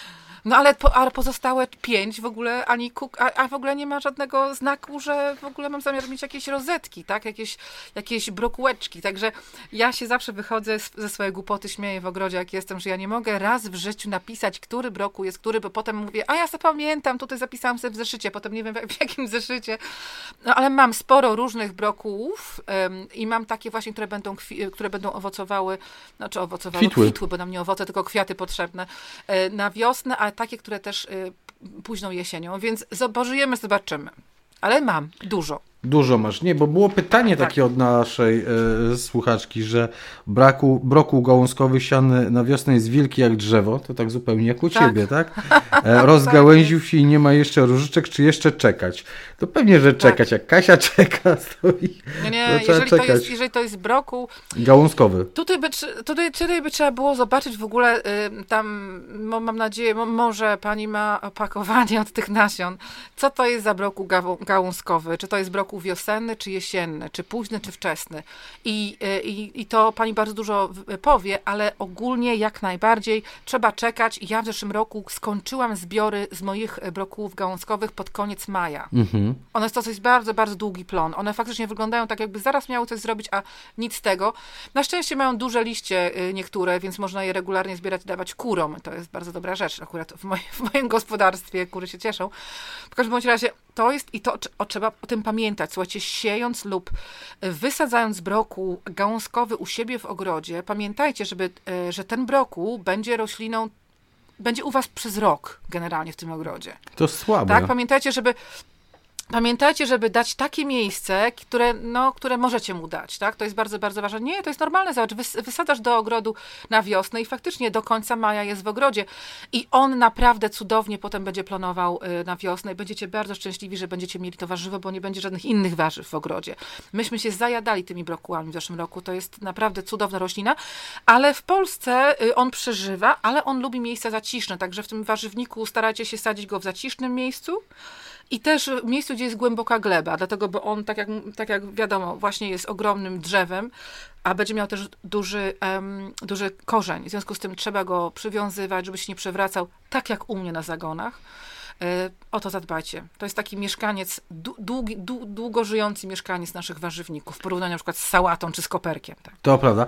No ale po, a pozostałe pięć w ogóle ani kuk, a, a w ogóle nie ma żadnego znaku, że w ogóle mam zamiar mieć jakieś rozetki, tak? Jakieś, jakieś brokułeczki. Także ja się zawsze wychodzę z, ze swojej głupoty, śmieję w ogrodzie, jak jestem, że ja nie mogę raz w życiu napisać, który brokuł jest który, bo potem mówię, a ja sobie pamiętam, tutaj zapisałam sobie w zeszycie, potem nie wiem w, w jakim zeszycie. No ale mam sporo różnych brokułów um, i mam takie właśnie, które będą, kwi- które będą owocowały, znaczy owocowały, Kwitły. kwitły, bo nam nie owoce, tylko kwiaty potrzebne e, na wiosnę, a takie, które też y, późną jesienią, więc pożyjemy, zobaczymy. Ale mam dużo. Dużo masz. Nie, bo było pytanie Tak. takie od naszej e, słuchaczki, że braku, brokuł gałązkowy siany na wiosnę jest wielki jak drzewo, to tak zupełnie jak u Tak. ciebie, tak? E, rozgałęził się i nie ma jeszcze różyczek, czy jeszcze czekać? To pewnie, że czekać, jak Kasia czeka, stoi. Nie, nie, to trzeba jeżeli, to czekać. jest, jeżeli to jest brokuł, Gałązkowy. tutaj by, tr- tutaj, tutaj by trzeba było zobaczyć w ogóle, y, tam mo, mam nadzieję, mo, może pani ma opakowanie od tych nasion, co to jest za brokuł gałą- gałązkowy, czy to jest brokuł wiosenny, czy jesienny, czy późny, czy wczesny. I, i, i to pani bardzo dużo powie, ale ogólnie jak najbardziej trzeba czekać. Ja w zeszłym roku skończyłam zbiory z moich brokułów gałązkowych pod koniec maja. Mhm. One to jest bardzo, bardzo długi plon. One faktycznie wyglądają tak, jakby zaraz miały coś zrobić, a nic z tego. Na szczęście mają duże liście niektóre, więc można je regularnie zbierać i dawać kurom. To jest bardzo dobra rzecz. Akurat w moim, w moim gospodarstwie kury się cieszą. W każdym bądź razie to jest i to o, trzeba o tym pamiętać. Słuchajcie, siejąc lub wysadzając brokuł gałązkowy u siebie w ogrodzie, pamiętajcie, żeby, że ten brokuł będzie rośliną, będzie u was przez rok generalnie w tym ogrodzie. To słabe. Tak, pamiętajcie, żeby Pamiętajcie, żeby dać takie miejsce, które, no, które możecie mu dać, tak? To jest bardzo, bardzo ważne. Nie, to jest normalne, zobacz, wys- wysadzasz do ogrodu na wiosnę i faktycznie do końca maja jest w ogrodzie i on naprawdę cudownie potem będzie plonował y, na wiosnę i będziecie bardzo szczęśliwi, że będziecie mieli to warzywo, bo nie będzie żadnych innych warzyw w ogrodzie. Myśmy się zajadali tymi brokułami w zeszłym roku, to jest naprawdę cudowna roślina, ale w Polsce y, on przeżywa, ale on lubi miejsca zaciszne, także w tym warzywniku starajcie się sadzić go w zacisznym miejscu, i też w miejscu, gdzie jest głęboka gleba, dlatego, bo on, tak jak, tak jak wiadomo, właśnie jest ogromnym drzewem, a będzie miał też duży, um, duży korzeń. W związku z tym trzeba go przywiązywać, żeby się nie przewracał, tak jak u mnie na zagonach. E, o to zadbajcie. To jest taki mieszkaniec, długi, długo żyjący mieszkaniec naszych warzywników, w porównaniu na przykład z sałatą czy z koperkiem. Tak. To prawda.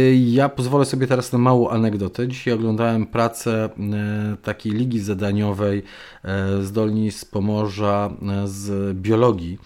Ja pozwolę sobie teraz na małą anegdotę. Dzisiaj oglądałem pracę takiej ligi zadaniowej z Dolni, z Pomorza, z biologii.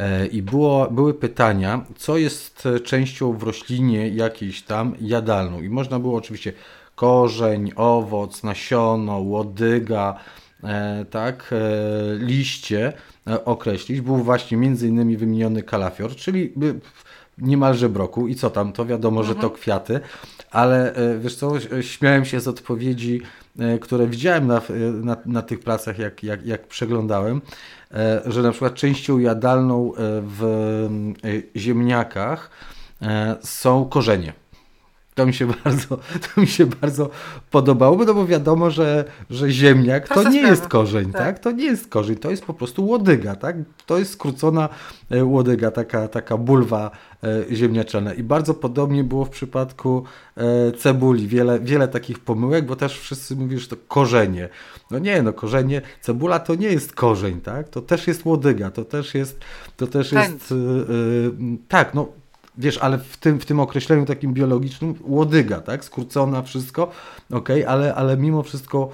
I było, były pytania, co jest częścią w roślinie jakiejś tam jadalną. I można było oczywiście korzeń, owoc, nasiono, łodyga, E, tak, e, liście e, określić. Był właśnie między innymi wymieniony kalafior, czyli e, niemalże brokuł i co tam, to wiadomo, mhm. że to kwiaty, ale e, wiesz co, śmiałem się z odpowiedzi, e, które widziałem na, na, na tych pracach, jak, jak, jak przeglądałem, e, że na przykład częścią jadalną w e, ziemniakach e, są korzenie. To mi się bardzo, to mi się bardzo podobało, no bo wiadomo, że, że ziemniak to nie jest korzeń, tak. tak? To nie jest korzeń, to jest po prostu łodyga, tak? To jest skrócona łodyga, taka, taka bulwa ziemniaczana. I bardzo podobnie było w przypadku cebuli. Wiele, wiele takich pomyłek, bo też wszyscy mówią, że to korzenie. No nie, no korzenie, cebula to nie jest korzeń, tak? To też jest łodyga, to też jest, to też jest, yy, tak, no wiesz, ale w tym, w tym określeniu takim biologicznym łodyga, tak? Skrócona, wszystko, okej, okay, ale, ale mimo wszystko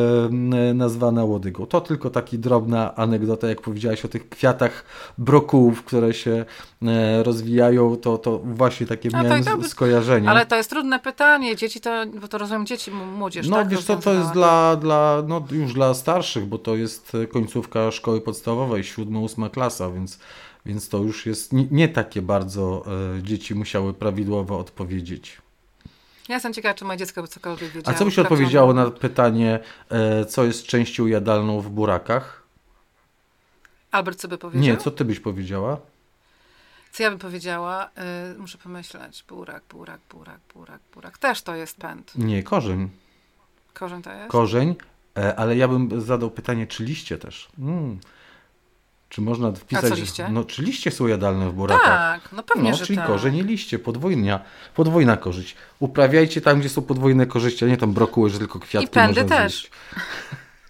e, nazwana łodygą. To tylko taki drobna anegdota, jak powiedziałaś o tych kwiatach brokułów, które się e, rozwijają, to, to właśnie takie A miałem tak, skojarzenie. Ale to jest trudne pytanie. Dzieci to, bo to rozumiem dzieci, młodzież, No tak? wiesz co, to jest dla, dla, no już dla starszych, bo to jest końcówka szkoły podstawowej, siódma, ósma klasa, więc Więc to już jest nie, nie takie bardzo e, dzieci musiały prawidłowo odpowiedzieć. Ja jestem ciekawa, czy moje dziecko by cokolwiek wiedziało. A co byś odpowiedziało na pytanie, e, co jest częścią jadalną w burakach? Albert, co by powiedział? Nie, co ty byś powiedziała? Co ja bym powiedziała? Yy, muszę pomyśleć. Burak, burak, burak, burak, burak. Też to jest pęd. Nie, korzeń. Korzeń to jest? Korzeń, e, ale ja bym zadał pytanie, czy liście też? Mm. Czy można wpisać... A co liście? No, czy liście są jadalne w burakach? Tak, no pewnie, no, że czyli tak. korzeń i liście, podwójna, podwójna korzyść. Uprawiajcie tam, gdzie są podwójne korzyści, a nie tam brokuły, że tylko kwiatki I pędy można też. zjeść.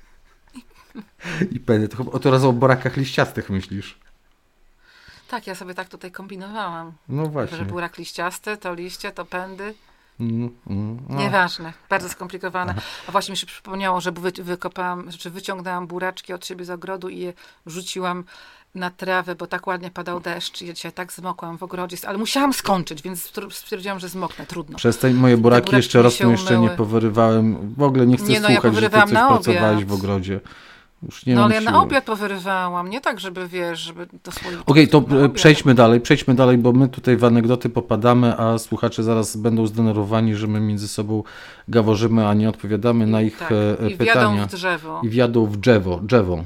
i pędy. To, to raz o borakach liściastych myślisz? Tak, ja sobie tak tutaj kombinowałam. No właśnie. Że burak liściasty, to liście, to pędy. Mm, mm, no. Nieważne, bardzo skomplikowane. A właśnie mi się przypomniało, że wy, wykopałam, czy wyciągnęłam buraczki od siebie z ogrodu i je rzuciłam na trawę, bo tak ładnie padał deszcz i ja dzisiaj tak zmokłam w ogrodzie, ale musiałam skończyć, więc stwierdziłam, że zmoknę, trudno. Przestań, moje buraki, buraki jeszcze rosną, jeszcze nie powyrywałem. W ogóle nie chcę nie, no, słuchać, ja że ty coś pracowałeś w ogrodzie. Już nie no mam ale ja siły. na obiad powyrywałam, nie tak, żeby wiesz, żeby do swoich... Okej, okay, to przejdźmy dalej, przejdźmy dalej, bo my tutaj w anegdoty popadamy, a słuchacze zaraz będą zdenerwowani, że my między sobą gaworzymy, a nie odpowiadamy na ich tak, i pytania. I wjadą w drzewo. I wjadą w drzewo, drzewo.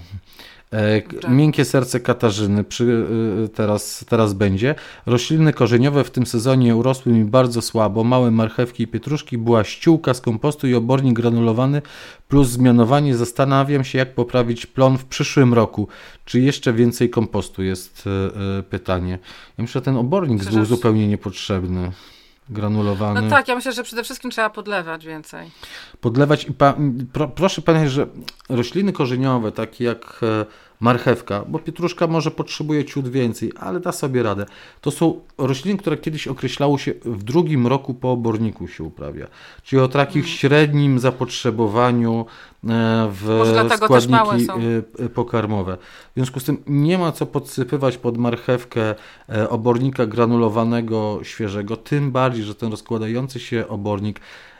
Miękkie serce Katarzyny przy, teraz, teraz będzie. Rośliny korzeniowe w tym sezonie urosły mi bardzo słabo. Małe marchewki i pietruszki, była ściółka z kompostu i obornik granulowany plus zmianowanie. Zastanawiam się, jak poprawić plon w przyszłym roku. Czy jeszcze więcej kompostu jest pytanie. Ja myślę, że ten obornik był zupełnie niepotrzebny. Granulowany. No tak, ja myślę, że przede wszystkim trzeba podlewać więcej. Podlewać i pa, pro, proszę pamiętać, że rośliny korzeniowe, takie jak marchewka, bo pietruszka może potrzebuje ciut więcej, ale da sobie radę. To są rośliny, które kiedyś określało się w drugim roku po oborniku się uprawia. Czyli o takim hmm. średnim zapotrzebowaniu w składniki pokarmowe. W związku z tym nie ma co podsypywać pod marchewkę obornika granulowanego świeżego, tym bardziej, że ten rozkładający się obornik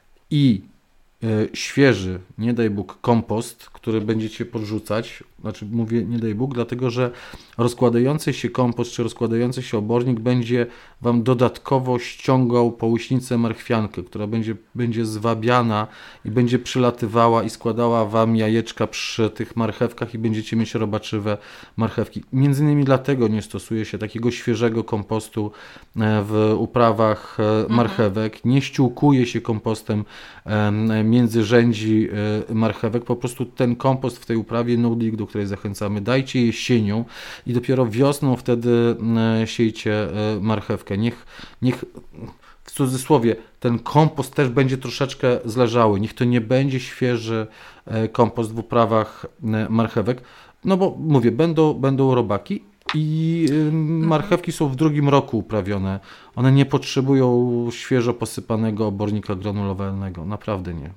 i świeży, nie daj Bóg, kompost, który będziecie podrzucać, znaczy mówię nie daj Bóg, dlatego że rozkładający się kompost czy rozkładający się obornik będzie Wam dodatkowo ściągał połyśnicę marchwiankę, która będzie, będzie zwabiana i będzie przylatywała i składała Wam jajeczka przy tych marchewkach i będziecie mieć robaczywe marchewki. Między innymi dlatego nie stosuje się takiego świeżego kompostu w uprawach marchewek, nie ściółkuje się kompostem między rzędzi marchewek, po prostu ten kompost w tej uprawie no-dig, do której zachęcamy, dajcie jesienią i dopiero wiosną wtedy siejcie marchewkę. Niech, niech w cudzysłowie ten kompost też będzie troszeczkę zleżały, niech to nie będzie świeży kompost w uprawach marchewek, no bo mówię, będą, będą robaki i marchewki są w drugim roku uprawione. One nie potrzebują świeżo posypanego obornika granulowanego. Naprawdę nie.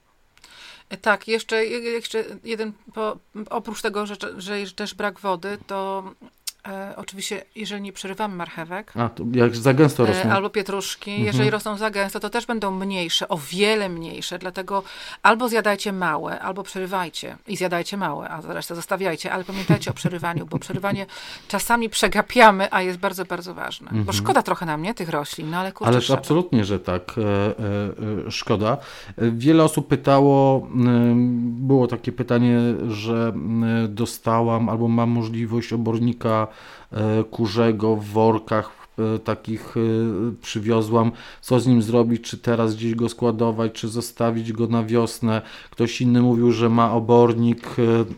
Tak, jeszcze, jeszcze jeden, po, oprócz tego, że, że jest też brak wody, to e, oczywiście, jeżeli nie przerywamy marchewek, A, to jak za gęsto rosną. E, albo pietruszki, mhm. jeżeli rosną za gęsto, to też będą mniejsze, o wiele mniejsze, dlatego albo zjadajcie małe, albo przerywajcie i zjadajcie małe, a resztę zostawiajcie, ale pamiętajcie o przerywaniu, bo przerywanie czasami przegapiamy, a jest bardzo, bardzo ważne. Mhm. Bo szkoda trochę nam, nie, tych roślin, no ale kurczę, Ależ trzeba. Absolutnie, że tak. E, e, szkoda. Wiele osób pytało, było takie pytanie, że dostałam albo mam możliwość obornika kurzego w workach takich przywiozłam, co z nim zrobić, czy teraz gdzieś go składować, czy zostawić go na wiosnę. Ktoś inny mówił, że ma obornik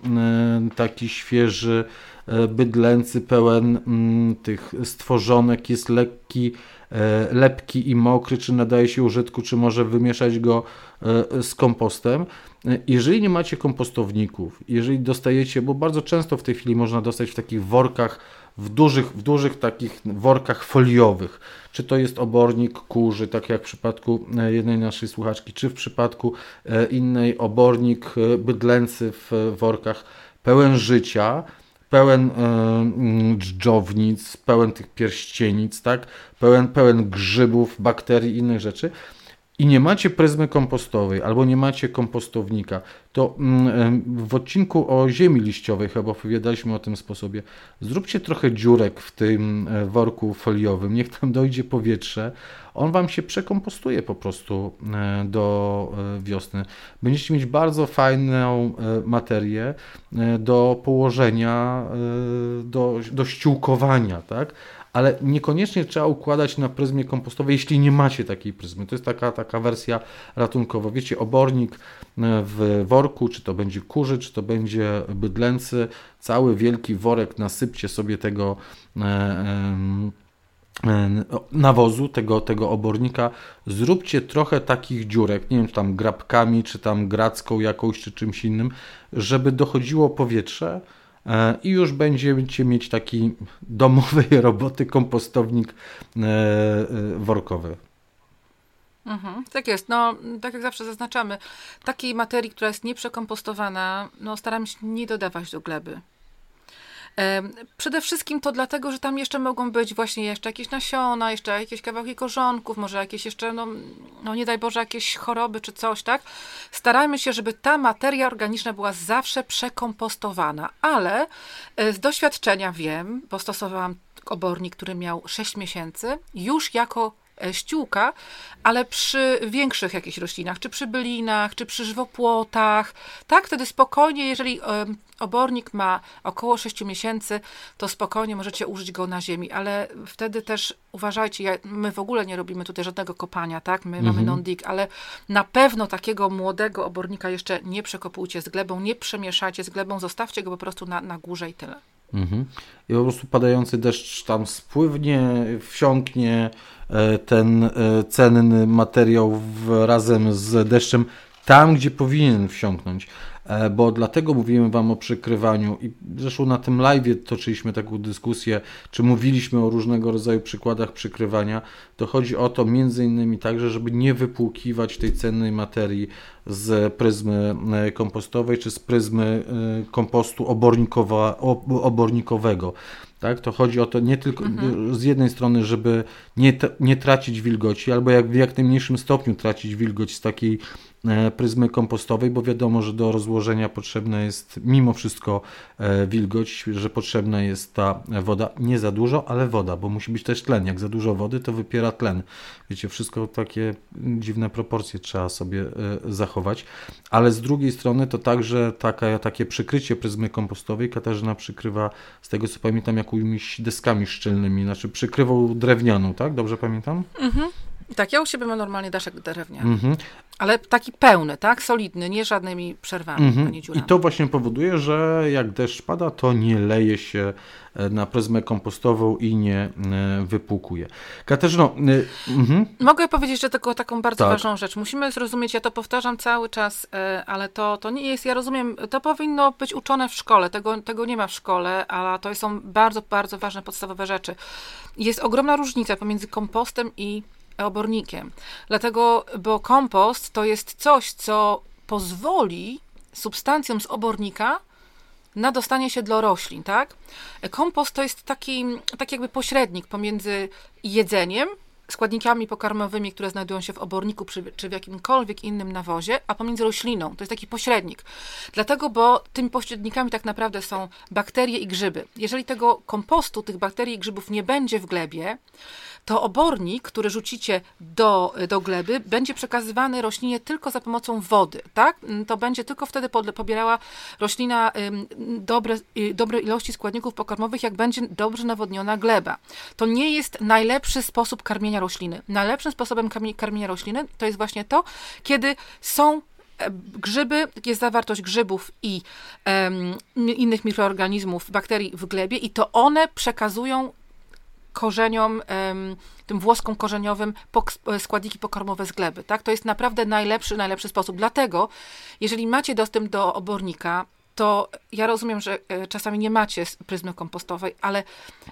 taki świeży, bydlęcy, pełen tych stworzonek, jest lekki, lepki i mokry, czy nadaje się użytku, czy może wymieszać go z kompostem. Jeżeli nie macie kompostowników, jeżeli dostajecie, bo bardzo często w tej chwili można dostać w takich workach, w dużych, w dużych takich workach foliowych, czy to jest obornik kurzy, tak jak w przypadku jednej naszej słuchaczki, czy w przypadku innej obornik bydlęcy w workach, pełen życia, pełen e, dżdżownic, pełen tych pierścienic, tak? pełen, pełen grzybów, bakterii i innych rzeczy, i nie macie pryzmy kompostowej albo nie macie kompostownika, to w odcinku o ziemi liściowej chyba opowiadaliśmy o tym sposobie. Zróbcie trochę dziurek w tym worku foliowym, niech tam dojdzie powietrze, on Wam się przekompostuje po prostu do wiosny. Będziecie mieć bardzo fajną materię do położenia, do, do ściółkowania, tak? Ale niekoniecznie trzeba układać na pryzmie kompostowej, jeśli nie macie takiej pryzmy. To jest taka, taka wersja ratunkowa. Wiecie, obornik w worku, czy to będzie kurzy, czy to będzie bydlęcy, cały wielki worek, nasypcie sobie tego nawozu, tego, tego obornika, zróbcie trochę takich dziurek, nie wiem, czy tam grabkami, czy tam gracką jakąś, czy czymś innym, żeby dochodziło powietrze i już będziecie mieć taki domowej roboty kompostownik workowy. Mhm, tak jest. No, tak jak zawsze zaznaczamy, takiej materii, która jest nieprzekompostowana, no, staramy się nie dodawać do gleby. Przede wszystkim to dlatego, że tam jeszcze mogą być właśnie jeszcze jakieś nasiona, jeszcze jakieś kawałki korzonków, może jakieś jeszcze, no, no nie daj Boże, jakieś choroby czy coś, tak? Starajmy się, żeby ta materia organiczna była zawsze przekompostowana, ale z doświadczenia wiem, bo stosowałam obornik, który miał sześć miesięcy, już jako ściółka, ale przy większych jakichś roślinach, czy przy bylinach, czy przy żywopłotach, tak, wtedy spokojnie, jeżeli obornik ma około sześciu miesięcy, to spokojnie możecie użyć go na ziemi, ale wtedy też uważajcie, ja, my w ogóle nie robimy tutaj żadnego kopania, tak, my mhm. mamy non-dig, ale na pewno takiego młodego obornika jeszcze nie przekopujcie z glebą, nie przemieszajcie z glebą, zostawcie go po prostu na, na górze i tyle. Mhm. I po prostu padający deszcz tam spływnie, wsiąknie ten cenny materiał razem z deszczem tam, gdzie powinien wsiąknąć. Bo dlatego mówimy Wam o przykrywaniu i zresztą na tym live'ie toczyliśmy taką dyskusję, czy mówiliśmy o różnego rodzaju przykładach przykrywania. To chodzi o to między innymi także, żeby nie wypłukiwać tej cennej materii z pryzmy kompostowej czy z pryzmy kompostu obornikowa, obornikowego. Tak? To chodzi o to nie tylko mhm. z jednej strony, żeby nie, nie tracić wilgoci, albo jak w jak najmniejszym stopniu tracić wilgoć z takiej pryzmy kompostowej, bo wiadomo, że do rozłożenia potrzebna jest mimo wszystko wilgoć, że potrzebna jest ta woda, nie za dużo, ale woda, bo musi być też tlen. Jak za dużo wody, to wypiera tlen. Wiecie, wszystko takie dziwne proporcje trzeba sobie zachować, ale z drugiej strony to także taka, takie przykrycie pryzmy kompostowej Katarzyna przykrywa, z tego co pamiętam, jakimiś deskami szczelnymi, znaczy przykrywą drewnianą, tak? Dobrze pamiętam? Mhm. Tak, ja u siebie mam normalnie daszek drewniany. Mm-hmm. Ale taki pełny, tak? Solidny, nie żadnymi przerwami, mm-hmm. ani dziurami. I to właśnie powoduje, że jak deszcz pada, to nie leje się na pryzmę kompostową i nie wypłukuje. Katarzyno... Mm-hmm. Mogę powiedzieć, że tylko taką bardzo tak. ważną rzecz. Musimy zrozumieć, ja to powtarzam cały czas, ale to, to nie jest, ja rozumiem, to powinno być uczone w szkole. Tego, tego nie ma w szkole, a to są bardzo, bardzo ważne, podstawowe rzeczy. Jest ogromna różnica pomiędzy kompostem i obornikiem. Dlatego, bo kompost to jest coś, co pozwoli substancjom z obornika na dostanie się do roślin, tak? Kompost to jest taki, tak jakby pośrednik pomiędzy jedzeniem, składnikami pokarmowymi, które znajdują się w oborniku czy, czy w jakimkolwiek innym nawozie, a pomiędzy rośliną. To jest taki pośrednik. Dlatego, bo tymi pośrednikami tak naprawdę są bakterie i grzyby. Jeżeli tego kompostu, tych bakterii i grzybów nie będzie w glebie, to obornik, który rzucicie do, do gleby, będzie przekazywany roślinie tylko za pomocą wody, tak? To będzie tylko wtedy pobierała roślina dobre, dobre ilości składników pokarmowych, jak będzie dobrze nawodniona gleba. To nie jest najlepszy sposób karmienia rośliny. Najlepszym sposobem karmienia rośliny to jest właśnie to, kiedy są grzyby, jest zawartość grzybów i um, innych mikroorganizmów, bakterii w glebie i to one przekazują korzeniom, tym włoskom korzeniowym składniki pokarmowe z gleby. Tak? To jest naprawdę najlepszy, najlepszy sposób. Dlatego, jeżeli macie dostęp do obornika, to ja rozumiem, że czasami nie macie pryzmy kompostowej, ale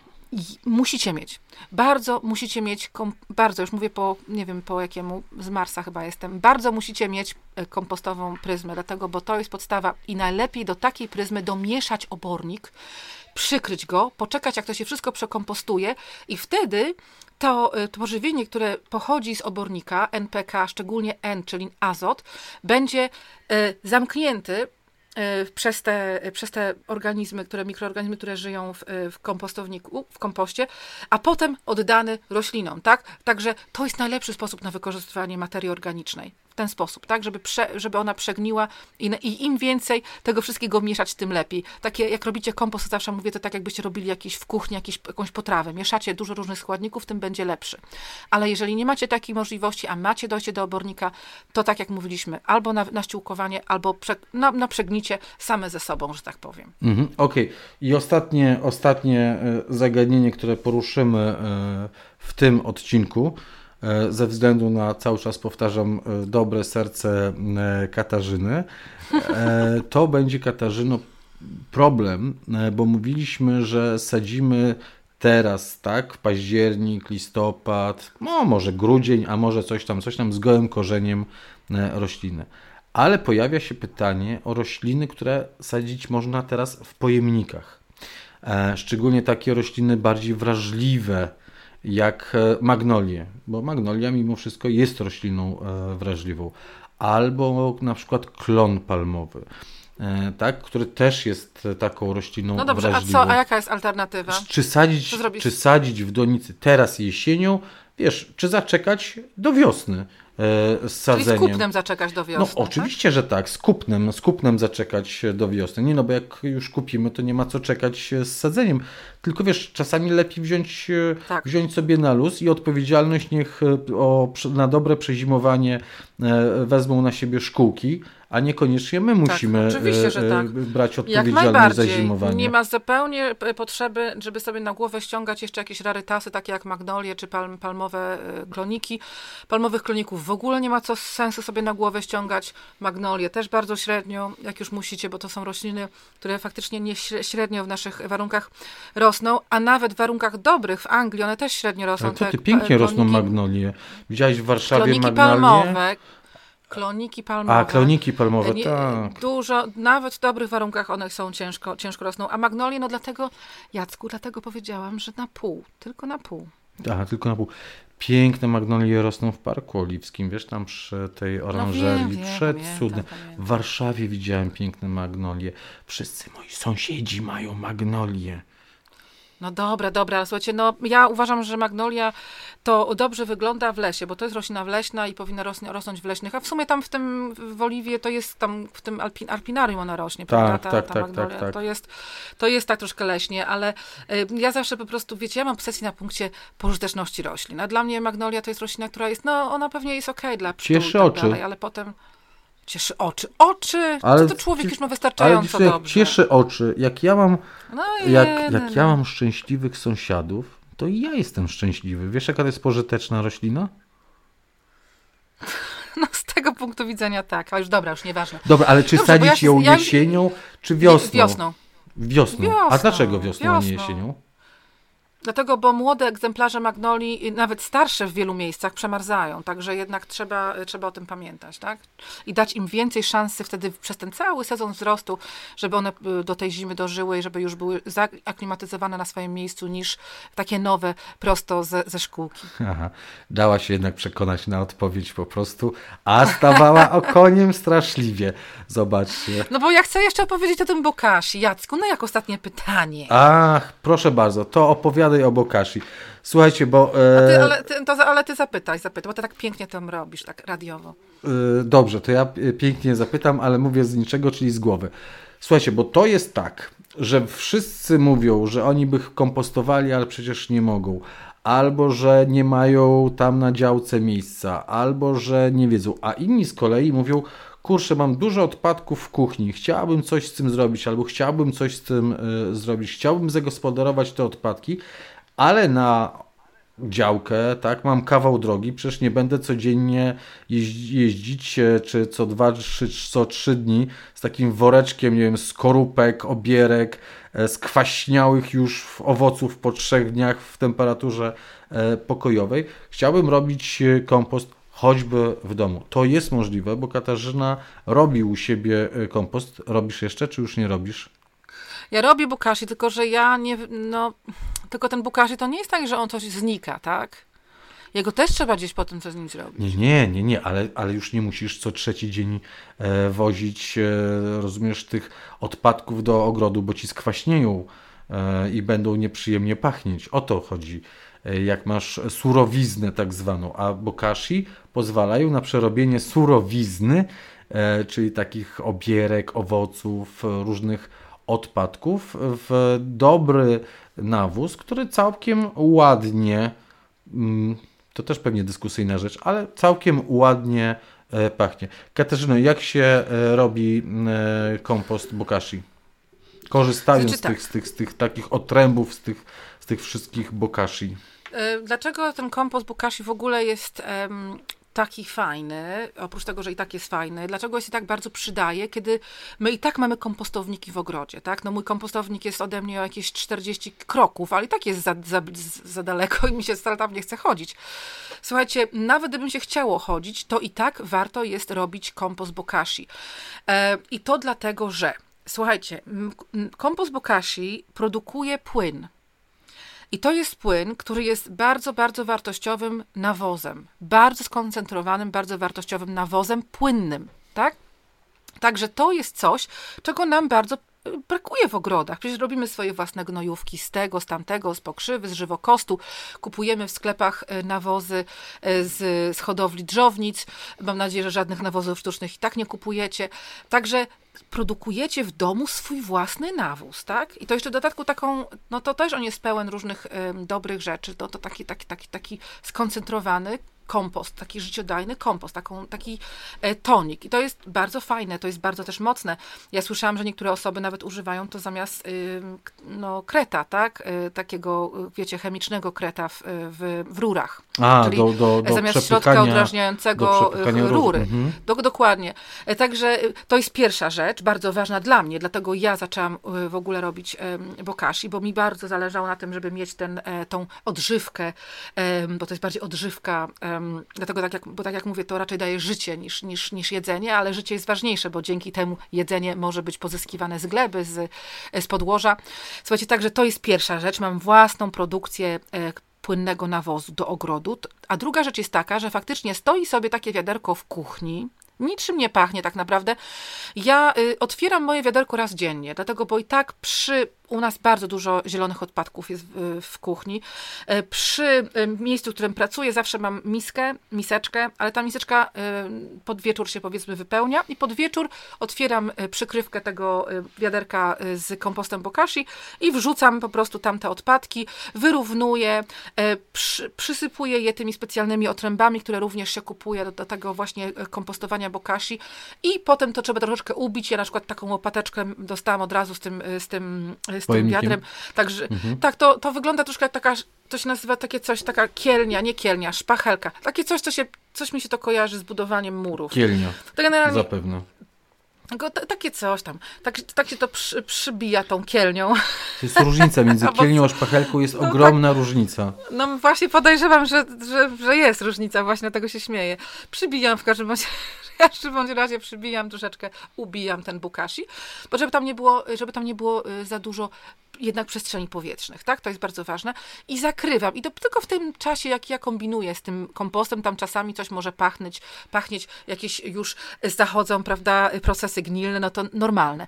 musicie mieć. Bardzo musicie mieć, bardzo, już mówię po, nie wiem po jakiemu, z Marsa chyba jestem, bardzo musicie mieć kompostową pryzmę, dlatego, bo to jest podstawa i najlepiej do takiej pryzmy domieszać obornik, przykryć go, poczekać, jak to się wszystko przekompostuje i wtedy to, to pożywienie, które pochodzi z obornika, N P K, szczególnie N, czyli azot, będzie zamknięty przez te, przez te organizmy, które, mikroorganizmy, które żyją w, w kompostowniku, w kompoście, a potem oddany roślinom, tak? Także to jest najlepszy sposób na wykorzystywanie materii organicznej. ten sposób, tak, żeby, prze, żeby ona przegniła i, i im więcej tego wszystkiego mieszać, tym lepiej. Takie, jak robicie kompost, zawsze mówię, to tak jakbyście robili jakiś w kuchni, jakiś, jakąś potrawę. Mieszacie dużo różnych składników, tym będzie lepszy. Ale jeżeli nie macie takiej możliwości, a macie dojście do obornika, to tak jak mówiliśmy, albo na, na ściółkowanie, albo prze, na, na przegnicie same ze sobą, że tak powiem. Mhm, okej. Okay. I ostatnie, ostatnie zagadnienie, które poruszymy w tym odcinku, ze względu na, cały czas powtarzam, dobre serce Katarzyny, to będzie, Katarzyno, problem, bo mówiliśmy, że sadzimy teraz, tak, październik, listopad, no może grudzień, a może coś tam, coś tam z gołym korzeniem rośliny. Ale pojawia się pytanie o rośliny, które sadzić można teraz w pojemnikach. Szczególnie takie rośliny bardziej wrażliwe, jak magnolie, bo magnolia mimo wszystko jest rośliną wrażliwą. Albo na przykład klon palmowy, tak, który też jest taką rośliną no dobrze, wrażliwą. A co, a jaka jest alternatywa? Czy sadzić, czy sadzić w donicy teraz jesienią, wiesz, czy zaczekać do wiosny e, z sadzeniem. Czyli z kupnem zaczekać do wiosny. No oczywiście, tak? że tak, z kupnem, z kupnem zaczekać do wiosny. Nie, no bo jak już kupimy, to nie ma co czekać z sadzeniem. Tylko wiesz, czasami lepiej wziąć, tak. wziąć sobie na luz i odpowiedzialność niech o, na dobre przezimowanie wezmą na siebie szkółki, a niekoniecznie my musimy tak, oczywiście, że tak. brać odpowiedzialność za zimowanie. Nie ma zupełnie potrzeby, żeby sobie na głowę ściągać jeszcze jakieś rarytasy, takie jak magnolie czy palm, palmowe kloniki. Palmowych kloników w ogóle nie ma co sensu sobie na głowę ściągać. Magnolie też bardzo średnio, jak już musicie, bo to są rośliny, które faktycznie nie średnio w naszych warunkach rosną, a nawet w warunkach dobrych w Anglii one też średnio rosną. Ale to ty pięknie kloniki, rosną magnolie. Widziałeś w Warszawie kloniki magnolie? Palmowe, Kloniki palmowe. A, kloniki palmowe, nie, tak. Dużo, nawet w dobrych warunkach one są ciężko, ciężko rosną. A magnolie, no dlatego, Jacku, dlatego powiedziałam, że na pół, tylko na pół. Aha, tylko na pół. Piękne magnolie rosną w Parku Oliwskim, wiesz, tam przy tej oranżerii, no wiem, przecudne. W Warszawie widziałem piękne magnolie. Wszyscy moi sąsiedzi mają magnolie. No dobra, dobra, ale słuchajcie, no ja uważam, że magnolia to dobrze wygląda w lesie, bo to jest roślina wleśna i powinna rosnąć, rosnąć w leśnych, a w sumie tam w tym, w Oliwie to jest tam, w tym alpin, alpinarium ona rośnie, tak, prawda, ta, tak, ta tak, magnolia, tak, tak. To jest, to jest tak troszkę leśnie, ale y, ja zawsze po prostu, wiecie, ja mam obsesję na punkcie pożyteczności roślin, a dla mnie magnolia to jest roślina, która jest, no ona pewnie jest okej okay dla pszczół i tak oczy. dalej, ale potem cieszy oczy. Oczy! Ale to człowiek już ma wystarczająco ale dobrze. Cieszy oczy. Jak ja mam no jak, jeden. jak ja mam szczęśliwych sąsiadów, to i ja jestem szczęśliwy. Wiesz, jaka to jest pożyteczna roślina? No z tego punktu widzenia tak, ale już dobra, już nieważne. Dobra, ale czy Dobrze, sadzić ja, ją ja, jesienią, czy wiosną? Wiosną. Wiosną. Wiosną. A dlaczego wiosną, wiosną. a nie jesienią? Dlatego, bo młode egzemplarze magnolii, nawet starsze w wielu miejscach, przemarzają. Także jednak trzeba, trzeba o tym pamiętać, tak? I dać im więcej szansy wtedy przez ten cały sezon wzrostu, żeby one do tej zimy dożyły i żeby już były zaklimatyzowane na swoim miejscu, niż takie nowe, prosto ze, ze szkółki. Aha. Dała się jednak przekonać na odpowiedź po prostu, a stawała okoniem straszliwie. Zobaczcie. No bo ja chcę jeszcze opowiedzieć o tym bokashi. Jacku, no jak ostatnie pytanie. Ach, proszę bardzo, to opowiadaj o bokashi. Słuchajcie, bo... E... Ty, ale, ty, to, ale ty zapytaj, zapytaj, bo ty tak pięknie to robisz, tak radiowo. E, dobrze, to ja pięknie zapytam, ale mówię z niczego, czyli z głowy. Słuchajcie, bo to jest tak, że wszyscy mówią, że oni by kompostowali, ale przecież nie mogą. Albo, że nie mają tam na działce miejsca, albo, że nie wiedzą. A inni z kolei mówią, kurczę, mam dużo odpadków w kuchni, chciałabym coś z tym zrobić, albo chciałbym coś z tym y, zrobić, chciałbym zagospodarować te odpadki, ale na działkę, tak, mam kawał drogi, przecież nie będę codziennie jeździ, jeździć, czy co dwa, trzy, co trzy dni z takim woreczkiem, nie wiem, skorupek, obierek, skwaśniałych już owoców po trzech dniach w temperaturze pokojowej. Chciałbym robić kompost choćby w domu. To jest możliwe, bo Katarzyna robi u siebie kompost. Robisz jeszcze, czy już nie robisz? Ja robię bokashi, tylko że ja nie, no, tylko ten bokashi to nie jest tak, że on coś znika, tak? Jego też trzeba gdzieś potem coś z nim zrobić. Nie, nie, nie, nie, ale, ale już nie musisz co trzeci dzień e, wozić, e, rozumiesz, tych odpadków do ogrodu, bo ci skwaśnieją i będą nieprzyjemnie pachnieć. O to chodzi. Jak masz surowiznę tak zwaną, a bokashi pozwalają na przerobienie surowizny, czyli takich obierek, owoców, różnych odpadków w dobry nawóz, który całkiem ładnie, to też pewnie dyskusyjna rzecz, ale całkiem ładnie pachnie. Katarzyno, jak się robi kompost bokashi? Korzystając Znaczy, z, tych, tak. z, tych, z tych takich otrębów, z tych, z tych wszystkich bokashi. Dlaczego ten kompost bokashi w ogóle jest um, taki fajny, oprócz tego, że i tak jest fajny, dlaczego się tak bardzo przydaje, kiedy my i tak mamy kompostowniki w ogrodzie, tak? No mój kompostownik jest ode mnie o jakieś czterdzieści kroków, ale i tak jest za, za, za daleko i mi się wcale tam nie chce chodzić. Słuchajcie, nawet gdybym się chciało chodzić, to i tak warto jest robić kompost bokashi. E, I to dlatego, że słuchajcie, kompost bokashi produkuje płyn. I to jest płyn, który jest bardzo, bardzo wartościowym nawozem. Bardzo skoncentrowanym, bardzo wartościowym nawozem płynnym, tak? Także to jest coś, czego nam bardzo brakuje w ogrodach. Przecież robimy swoje własne gnojówki z tego, z tamtego, z pokrzywy, z żywokostu. Kupujemy w sklepach nawozy z, z hodowli drzownic. Mam nadzieję, że żadnych nawozów sztucznych i tak nie kupujecie. Także produkujecie w domu swój własny nawóz, tak? I to jeszcze w dodatku taką, no to też on jest pełen różnych um, dobrych rzeczy. To, to taki, taki, taki, taki skoncentrowany kompost, taki życiodajny kompost, taką, taki e, tonik. I to jest bardzo fajne, to jest bardzo też mocne. Ja słyszałam, że niektóre osoby nawet używają to zamiast y, no, kreta, tak? Y, takiego, wiecie, chemicznego kreta w, w, w rurach. A, czyli do, do, do zamiast środka odrażniającego rury. Mhm. Do, dokładnie. E, także to jest pierwsza rzecz, bardzo ważna dla mnie, dlatego ja zaczęłam w ogóle robić e, bokashi, bo mi bardzo zależało na tym, żeby mieć ten, e, tą odżywkę, e, bo to jest bardziej odżywka. E, Dlatego, tak jak, bo tak jak mówię, to raczej daje życie niż, niż, niż jedzenie, ale życie jest ważniejsze, bo dzięki temu jedzenie może być pozyskiwane z gleby, z, z podłoża. Słuchajcie, także to jest pierwsza rzecz. Mam własną produkcję e, płynnego nawozu do ogrodu. A druga rzecz jest taka, że faktycznie stoi sobie takie wiaderko w kuchni, niczym nie pachnie tak naprawdę. Ja y, otwieram moje wiaderko raz dziennie, dlatego, bo i tak przy, u nas bardzo dużo zielonych odpadków jest w, w kuchni. Y, przy y, miejscu, w którym pracuję, zawsze mam miskę, miseczkę, ale ta miseczka y, pod wieczór się powiedzmy wypełnia i pod wieczór otwieram y, przykrywkę tego y, wiaderka y, z kompostem bokashi i wrzucam po prostu tamte odpadki, wyrównuję, y, przy, przysypuję je tymi specjalnymi otrębami, które również się kupuje do, do tego właśnie kompostowania bokashi i potem to trzeba troszeczkę ubić. Ja na przykład taką łopateczkę dostałam od razu z tym, z tym, z tym wiadrem. Także mhm. tak, to, to wygląda troszkę jak taka, to się nazywa takie coś, taka kielnia, nie kielnia, szpachelka. Takie coś, co się, coś mi się to kojarzy z budowaniem murów. Kielnia, to generalnie, zapewne. Go, t- takie coś tam. Tak, tak się to przy, przybija tą kielnią. To jest różnica między kielnią a szpachelką, jest no ogromna tak, różnica. No właśnie podejrzewam, że, że, że jest różnica, właśnie tego się śmieję. Przybijam w każdym razie, ja w każdym razie przybijam troszeczkę, ubijam ten bokashi, bo żeby tam nie było, żeby tam nie było za dużo jednak przestrzeni powietrznych, tak? To jest bardzo ważne. I zakrywam. I to tylko w tym czasie, jak ja kombinuję z tym kompostem, tam czasami coś może pachnieć, pachnieć jakieś już zachodzą, prawda, procesy gnilne, no to normalne.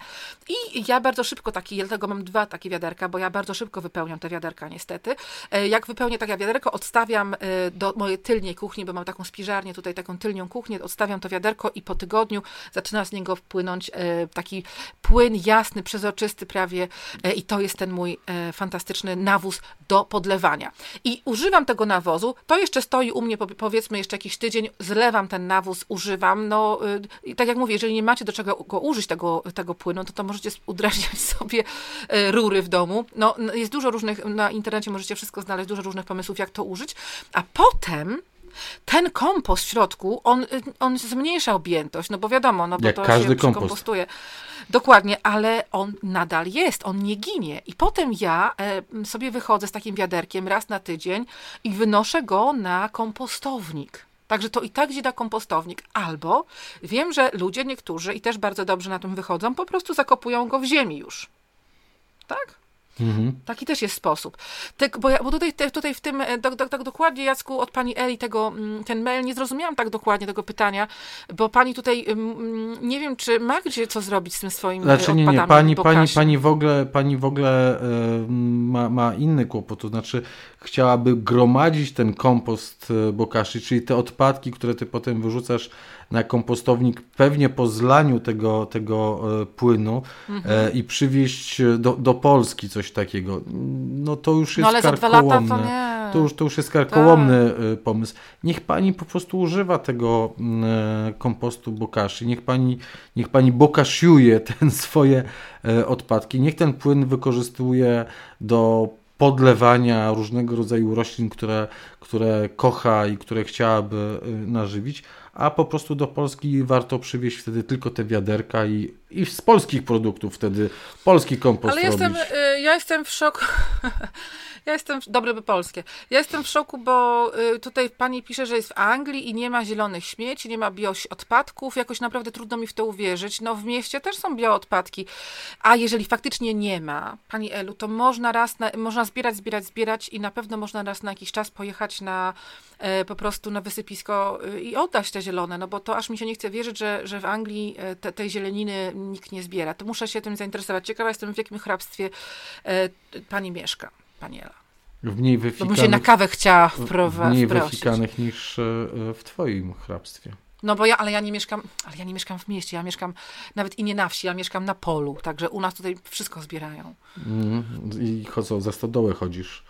I ja bardzo szybko taki, dlatego mam dwa takie wiaderka, bo ja bardzo szybko wypełniam te wiaderka niestety. Jak wypełnię takie wiaderko, odstawiam do mojej tylnej kuchni, bo mam taką spiżarnię, tutaj taką tylnią kuchnię, odstawiam to wiaderko i po tygodniu zaczyna z niego wpłynąć taki płyn jasny, przezroczysty prawie i to jest ten mój e, fantastyczny nawóz do podlewania. I używam tego nawozu, to jeszcze stoi u mnie powiedzmy jeszcze jakiś tydzień, zlewam ten nawóz, używam, no i y, tak jak mówię, jeżeli nie macie do czego go użyć tego, tego płynu, to to możecie udrażniać sobie y, rury w domu. No jest dużo różnych, na internecie możecie wszystko znaleźć, dużo różnych pomysłów, jak to użyć, a potem ten kompost w środku, on, on zmniejsza objętość, no bo wiadomo, no bo jak to każdy się kompostuje. Dokładnie, ale on nadal jest, on nie ginie. I potem ja e, sobie wychodzę z takim wiaderkiem raz na tydzień i wynoszę go na kompostownik. Także to i tak idzie na kompostownik. Albo wiem, że ludzie niektórzy, i też bardzo dobrze na tym wychodzą, po prostu zakopują go w ziemi już. Tak? Mhm. Taki też jest sposób. Tak, bo, ja, bo tutaj, te, tutaj w tym, tak do, do, dokładnie, Jacku, od pani Eli tego, ten mail, nie zrozumiałam tak dokładnie tego pytania, bo pani tutaj, nie wiem, czy ma gdzie co zrobić z tym swoim znaczy, odpadami. Nie, nie, pani, pani, pani w ogóle, pani w ogóle y, ma, ma inny kłopot, to znaczy chciałaby gromadzić ten kompost bokashi, czyli te odpadki, które ty potem wyrzucasz na kompostownik, pewnie po zlaniu tego, tego e, płynu mhm. e, i przywieźć do, do Polski coś takiego. No to już jest no, ale karkołomne. Za dwa lata to nie. To już, to już jest karkołomny tak. pomysł. Niech pani po prostu używa tego e, kompostu bokashi. Niech pani, niech pani bokashiuje ten swoje e, odpadki. Niech ten płyn wykorzystuje do podlewania różnego rodzaju roślin, które, które kocha i które chciałaby nażywić, a po prostu do Polski warto przywieźć wtedy tylko te wiaderka i, i z polskich produktów wtedy polski kompost Ale robić. jestem, y, ja jestem w szoku. Ja jestem, dobre by polskie. Ja jestem w szoku, bo y, tutaj pani pisze, że jest w Anglii i nie ma zielonych śmieci, nie ma bioodpadków. Jakoś naprawdę trudno mi w to uwierzyć. No w mieście też są bioodpadki. A jeżeli faktycznie nie ma, pani Elu, to można raz, na, można zbierać, zbierać, zbierać i na pewno można raz na jakiś czas pojechać na y, po prostu na wysypisko y, i oddać te zielone, no bo to aż mi się nie chce wierzyć, że, że w Anglii y, te, tej zieleniny nikt nie zbiera. To muszę się tym zainteresować. Ciekawa jestem, w jakim hrabstwie y, pani mieszka. Paniela. W mniej wyfikanych, bo bym się na kawę chciała wprowadzić. Mniej wyfikanych niż w twoim hrabstwie. No bo ja, ale ja nie mieszkam, ale ja nie mieszkam w mieście, ja mieszkam nawet i nie na wsi, ja mieszkam na polu, także u nas tutaj wszystko zbierają. Mm, I chodzą, za stodołę chodzisz.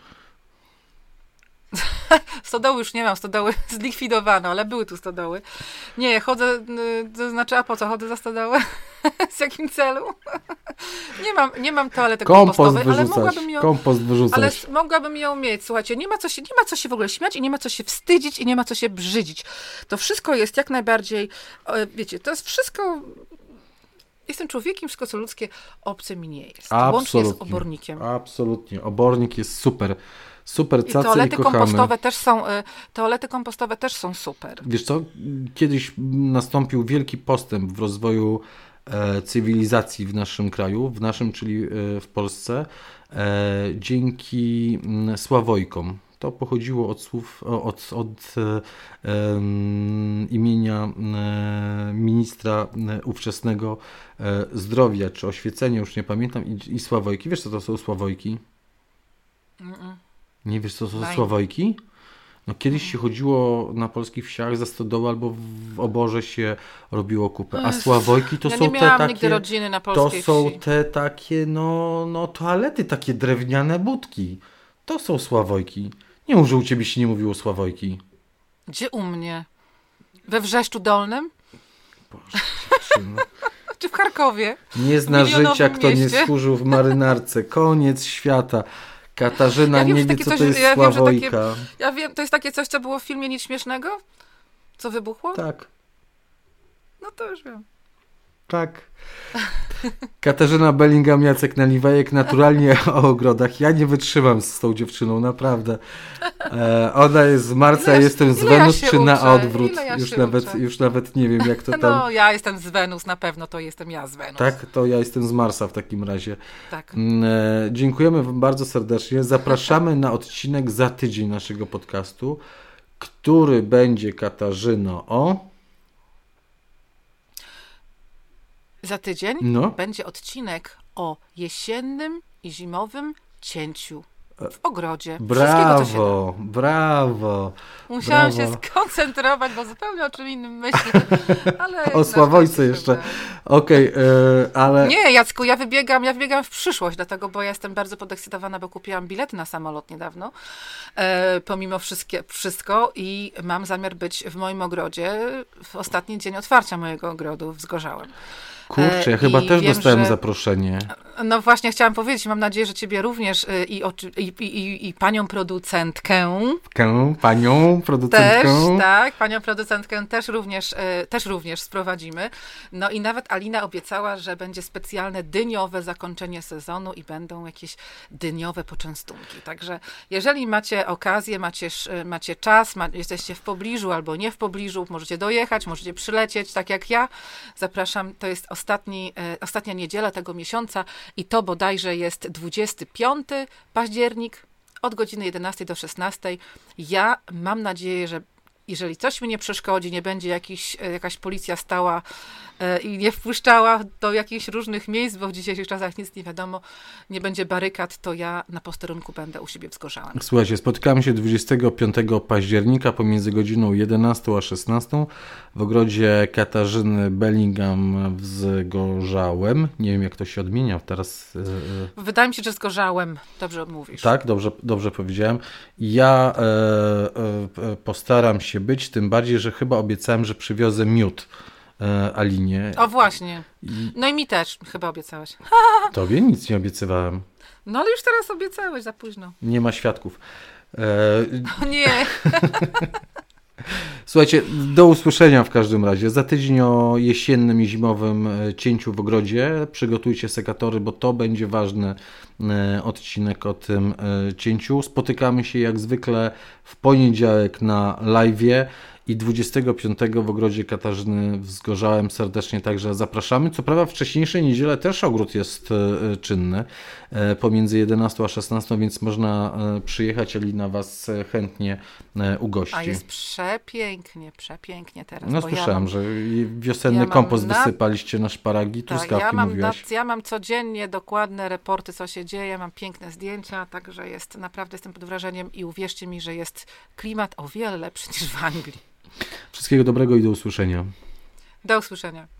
Stodoły już nie mam, stodoły zlikwidowano, ale były tu stodoły. Nie, chodzę, to znaczy, a po co chodzę za stodołę? Z jakim celu? Nie mam, nie mam toalety kompost kompostowej, ale wyrzucać, mogłabym ją, kompost wyrzucać. ale mogłabym ją mieć. Słuchajcie, nie ma, co się, nie ma co się w ogóle śmiać i nie ma co się wstydzić i nie ma co się brzydzić. To wszystko jest jak najbardziej, wiecie, to jest wszystko... Jestem człowiekiem, wszystko co ludzkie obce mi nie jest. Absolutnie. Łącznie z obornikiem. Absolutnie. Obornik jest super. Super, cacy i toalety kochamy. kompostowe też są, toalety kompostowe też są super. Wiesz co, kiedyś nastąpił wielki postęp w rozwoju e, cywilizacji w naszym kraju, w naszym, czyli e, w Polsce, e, dzięki m, Sławojkom. To pochodziło od słów, od, od e, e, imienia e, ministra e, ówczesnego e, zdrowia, czy oświecenia, już nie pamiętam, i, i Sławojki. Wiesz, co to są Sławojki? Mm-mm. Nie wiesz, co to są Daj. Sławojki? No kiedyś się chodziło na polskich wsiach za stodołę albo w oborze się robiło kupę. A Sławojki to ja są nie miałam te nigdy takie... rodziny na To polskiej są wsi. te takie, no, no toalety, takie drewniane budki. To są Sławojki. Nie mów, że u ciebie się nie mówiło Sławojki. Gdzie u mnie? We Wrzeszczu Dolnym? Boże, dziewczyno. Czy w Charkowie? Nie zna życia, kto mieście. nie służył w marynarce. Koniec świata. Katarzyna Ja wiem, nie że wie, takie co coś- to jest ja wiem, że Sławojka. takie- Ja wiem, to jest takie coś, co było w filmie Nic Śmiesznego? Co wybuchło? Tak, No to już wiem. tak. Katarzyna Bellingham, Jacek Naliwajek, naturalnie o ogrodach. Ja nie wytrzymam z tą dziewczyną, naprawdę. E, ona jest z Marsa, Ile ja- jestem z ile ja Wenus, się czy na uczę? odwrót. Ile ja Już się nawet, uczę? już nawet nie wiem, jak to tam... No, ja jestem z Wenus, na pewno to jestem ja z Wenus. Tak, to ja jestem z Marsa w takim razie. Tak. Mm, E, dziękujemy wam bardzo serdecznie. Zapraszamy na odcinek za tydzień naszego podcastu, który będzie, Katarzyno, o... Za tydzień No. będzie odcinek o jesiennym i zimowym cięciu w ogrodzie. Wszystkiego, co się da. Brawo, brawo. Musiałam brawo. się skoncentrować, bo zupełnie o czym innym myślę. Ale O Sławojce jeszcze. Okej, e, ale... Nie, Jacku, ja wybiegam, ja wybiegam w przyszłość, dlatego, bo ja jestem bardzo podekscytowana, bo kupiłam bilety na samolot niedawno, e, pomimo wszystkie, wszystko i mam zamiar być w moim ogrodzie w ostatni dzień otwarcia mojego ogrodu w Zgorzałem. Kurczę, ja E, chyba i też wiem, dostałem że- zaproszenie. No właśnie chciałam powiedzieć, mam nadzieję, że ciebie również y, i, oczy- i, i, i, i panią producentkę Kę, Panią też, producentkę. tak, panią producentkę też również, y, też również sprowadzimy. No i nawet Alina obiecała, że będzie specjalne dyniowe zakończenie sezonu i będą jakieś dyniowe poczęstunki. Także jeżeli macie okazję, macie, sz- macie czas, ma, jesteście w pobliżu albo nie w pobliżu, możecie dojechać, możecie przylecieć, tak jak ja. Zapraszam, to jest ostatni, y, ostatnia niedziela tego miesiąca i to bodajże jest dwudziestego piątego października od godziny jedenastej do szesnastej. Ja mam nadzieję, że jeżeli coś mi nie przeszkodzi, nie będzie jakiś, jakaś policja stała i nie wpuszczała do jakichś różnych miejsc, bo w dzisiejszych czasach nic nie wiadomo, nie będzie barykad, to ja na posterunku będę u siebie w Zgorzałem. Słuchajcie, spotkamy się dwudziestego piątego października pomiędzy godziną jedenastą a szesnastą w ogrodzie Katarzyny Bellingham w Zgorzałem. Nie wiem, jak to się odmienia teraz. Wydaje mi się, że Zgorzałem. Dobrze mówisz. Tak, dobrze, dobrze powiedziałem. Ja e, e, postaram się być, tym bardziej, że chyba obiecałem, że przywiozę miód e, Alinie. O właśnie. No i mi też chyba obiecałeś. Tobie nic nie obiecywałem. No ale już teraz obiecałeś, za późno. Nie ma świadków. E, o nie. Słuchajcie, do usłyszenia w każdym razie. Za tydzień o jesiennym i zimowym cięciu w ogrodzie. Przygotujcie sekatory, bo to będzie ważny odcinek o tym cięciu. Spotykamy się jak zwykle w poniedziałek na live'ie i dwudziestego piątego w ogrodzie Katarzyny w Zgorzałem. Serdecznie także zapraszamy. Co prawda wcześniejszej niedzielę też ogród jest czynny pomiędzy jedenastą a szesnastą, więc można przyjechać. Alina Was chętnie ugości. A jest przepięknie, przepięknie teraz. No bo słyszałem, ja mam, że wiosenny ja kompost na... wysypaliście na szparagi, tak, truskawki ja mam, mówiłaś. na, ja mam codziennie dokładne raporty, co się dzieje, mam piękne zdjęcia, także jest, naprawdę jestem pod wrażeniem i uwierzcie mi, że jest klimat o wiele lepszy niż w Anglii. Wszystkiego dobrego i do usłyszenia. Do usłyszenia.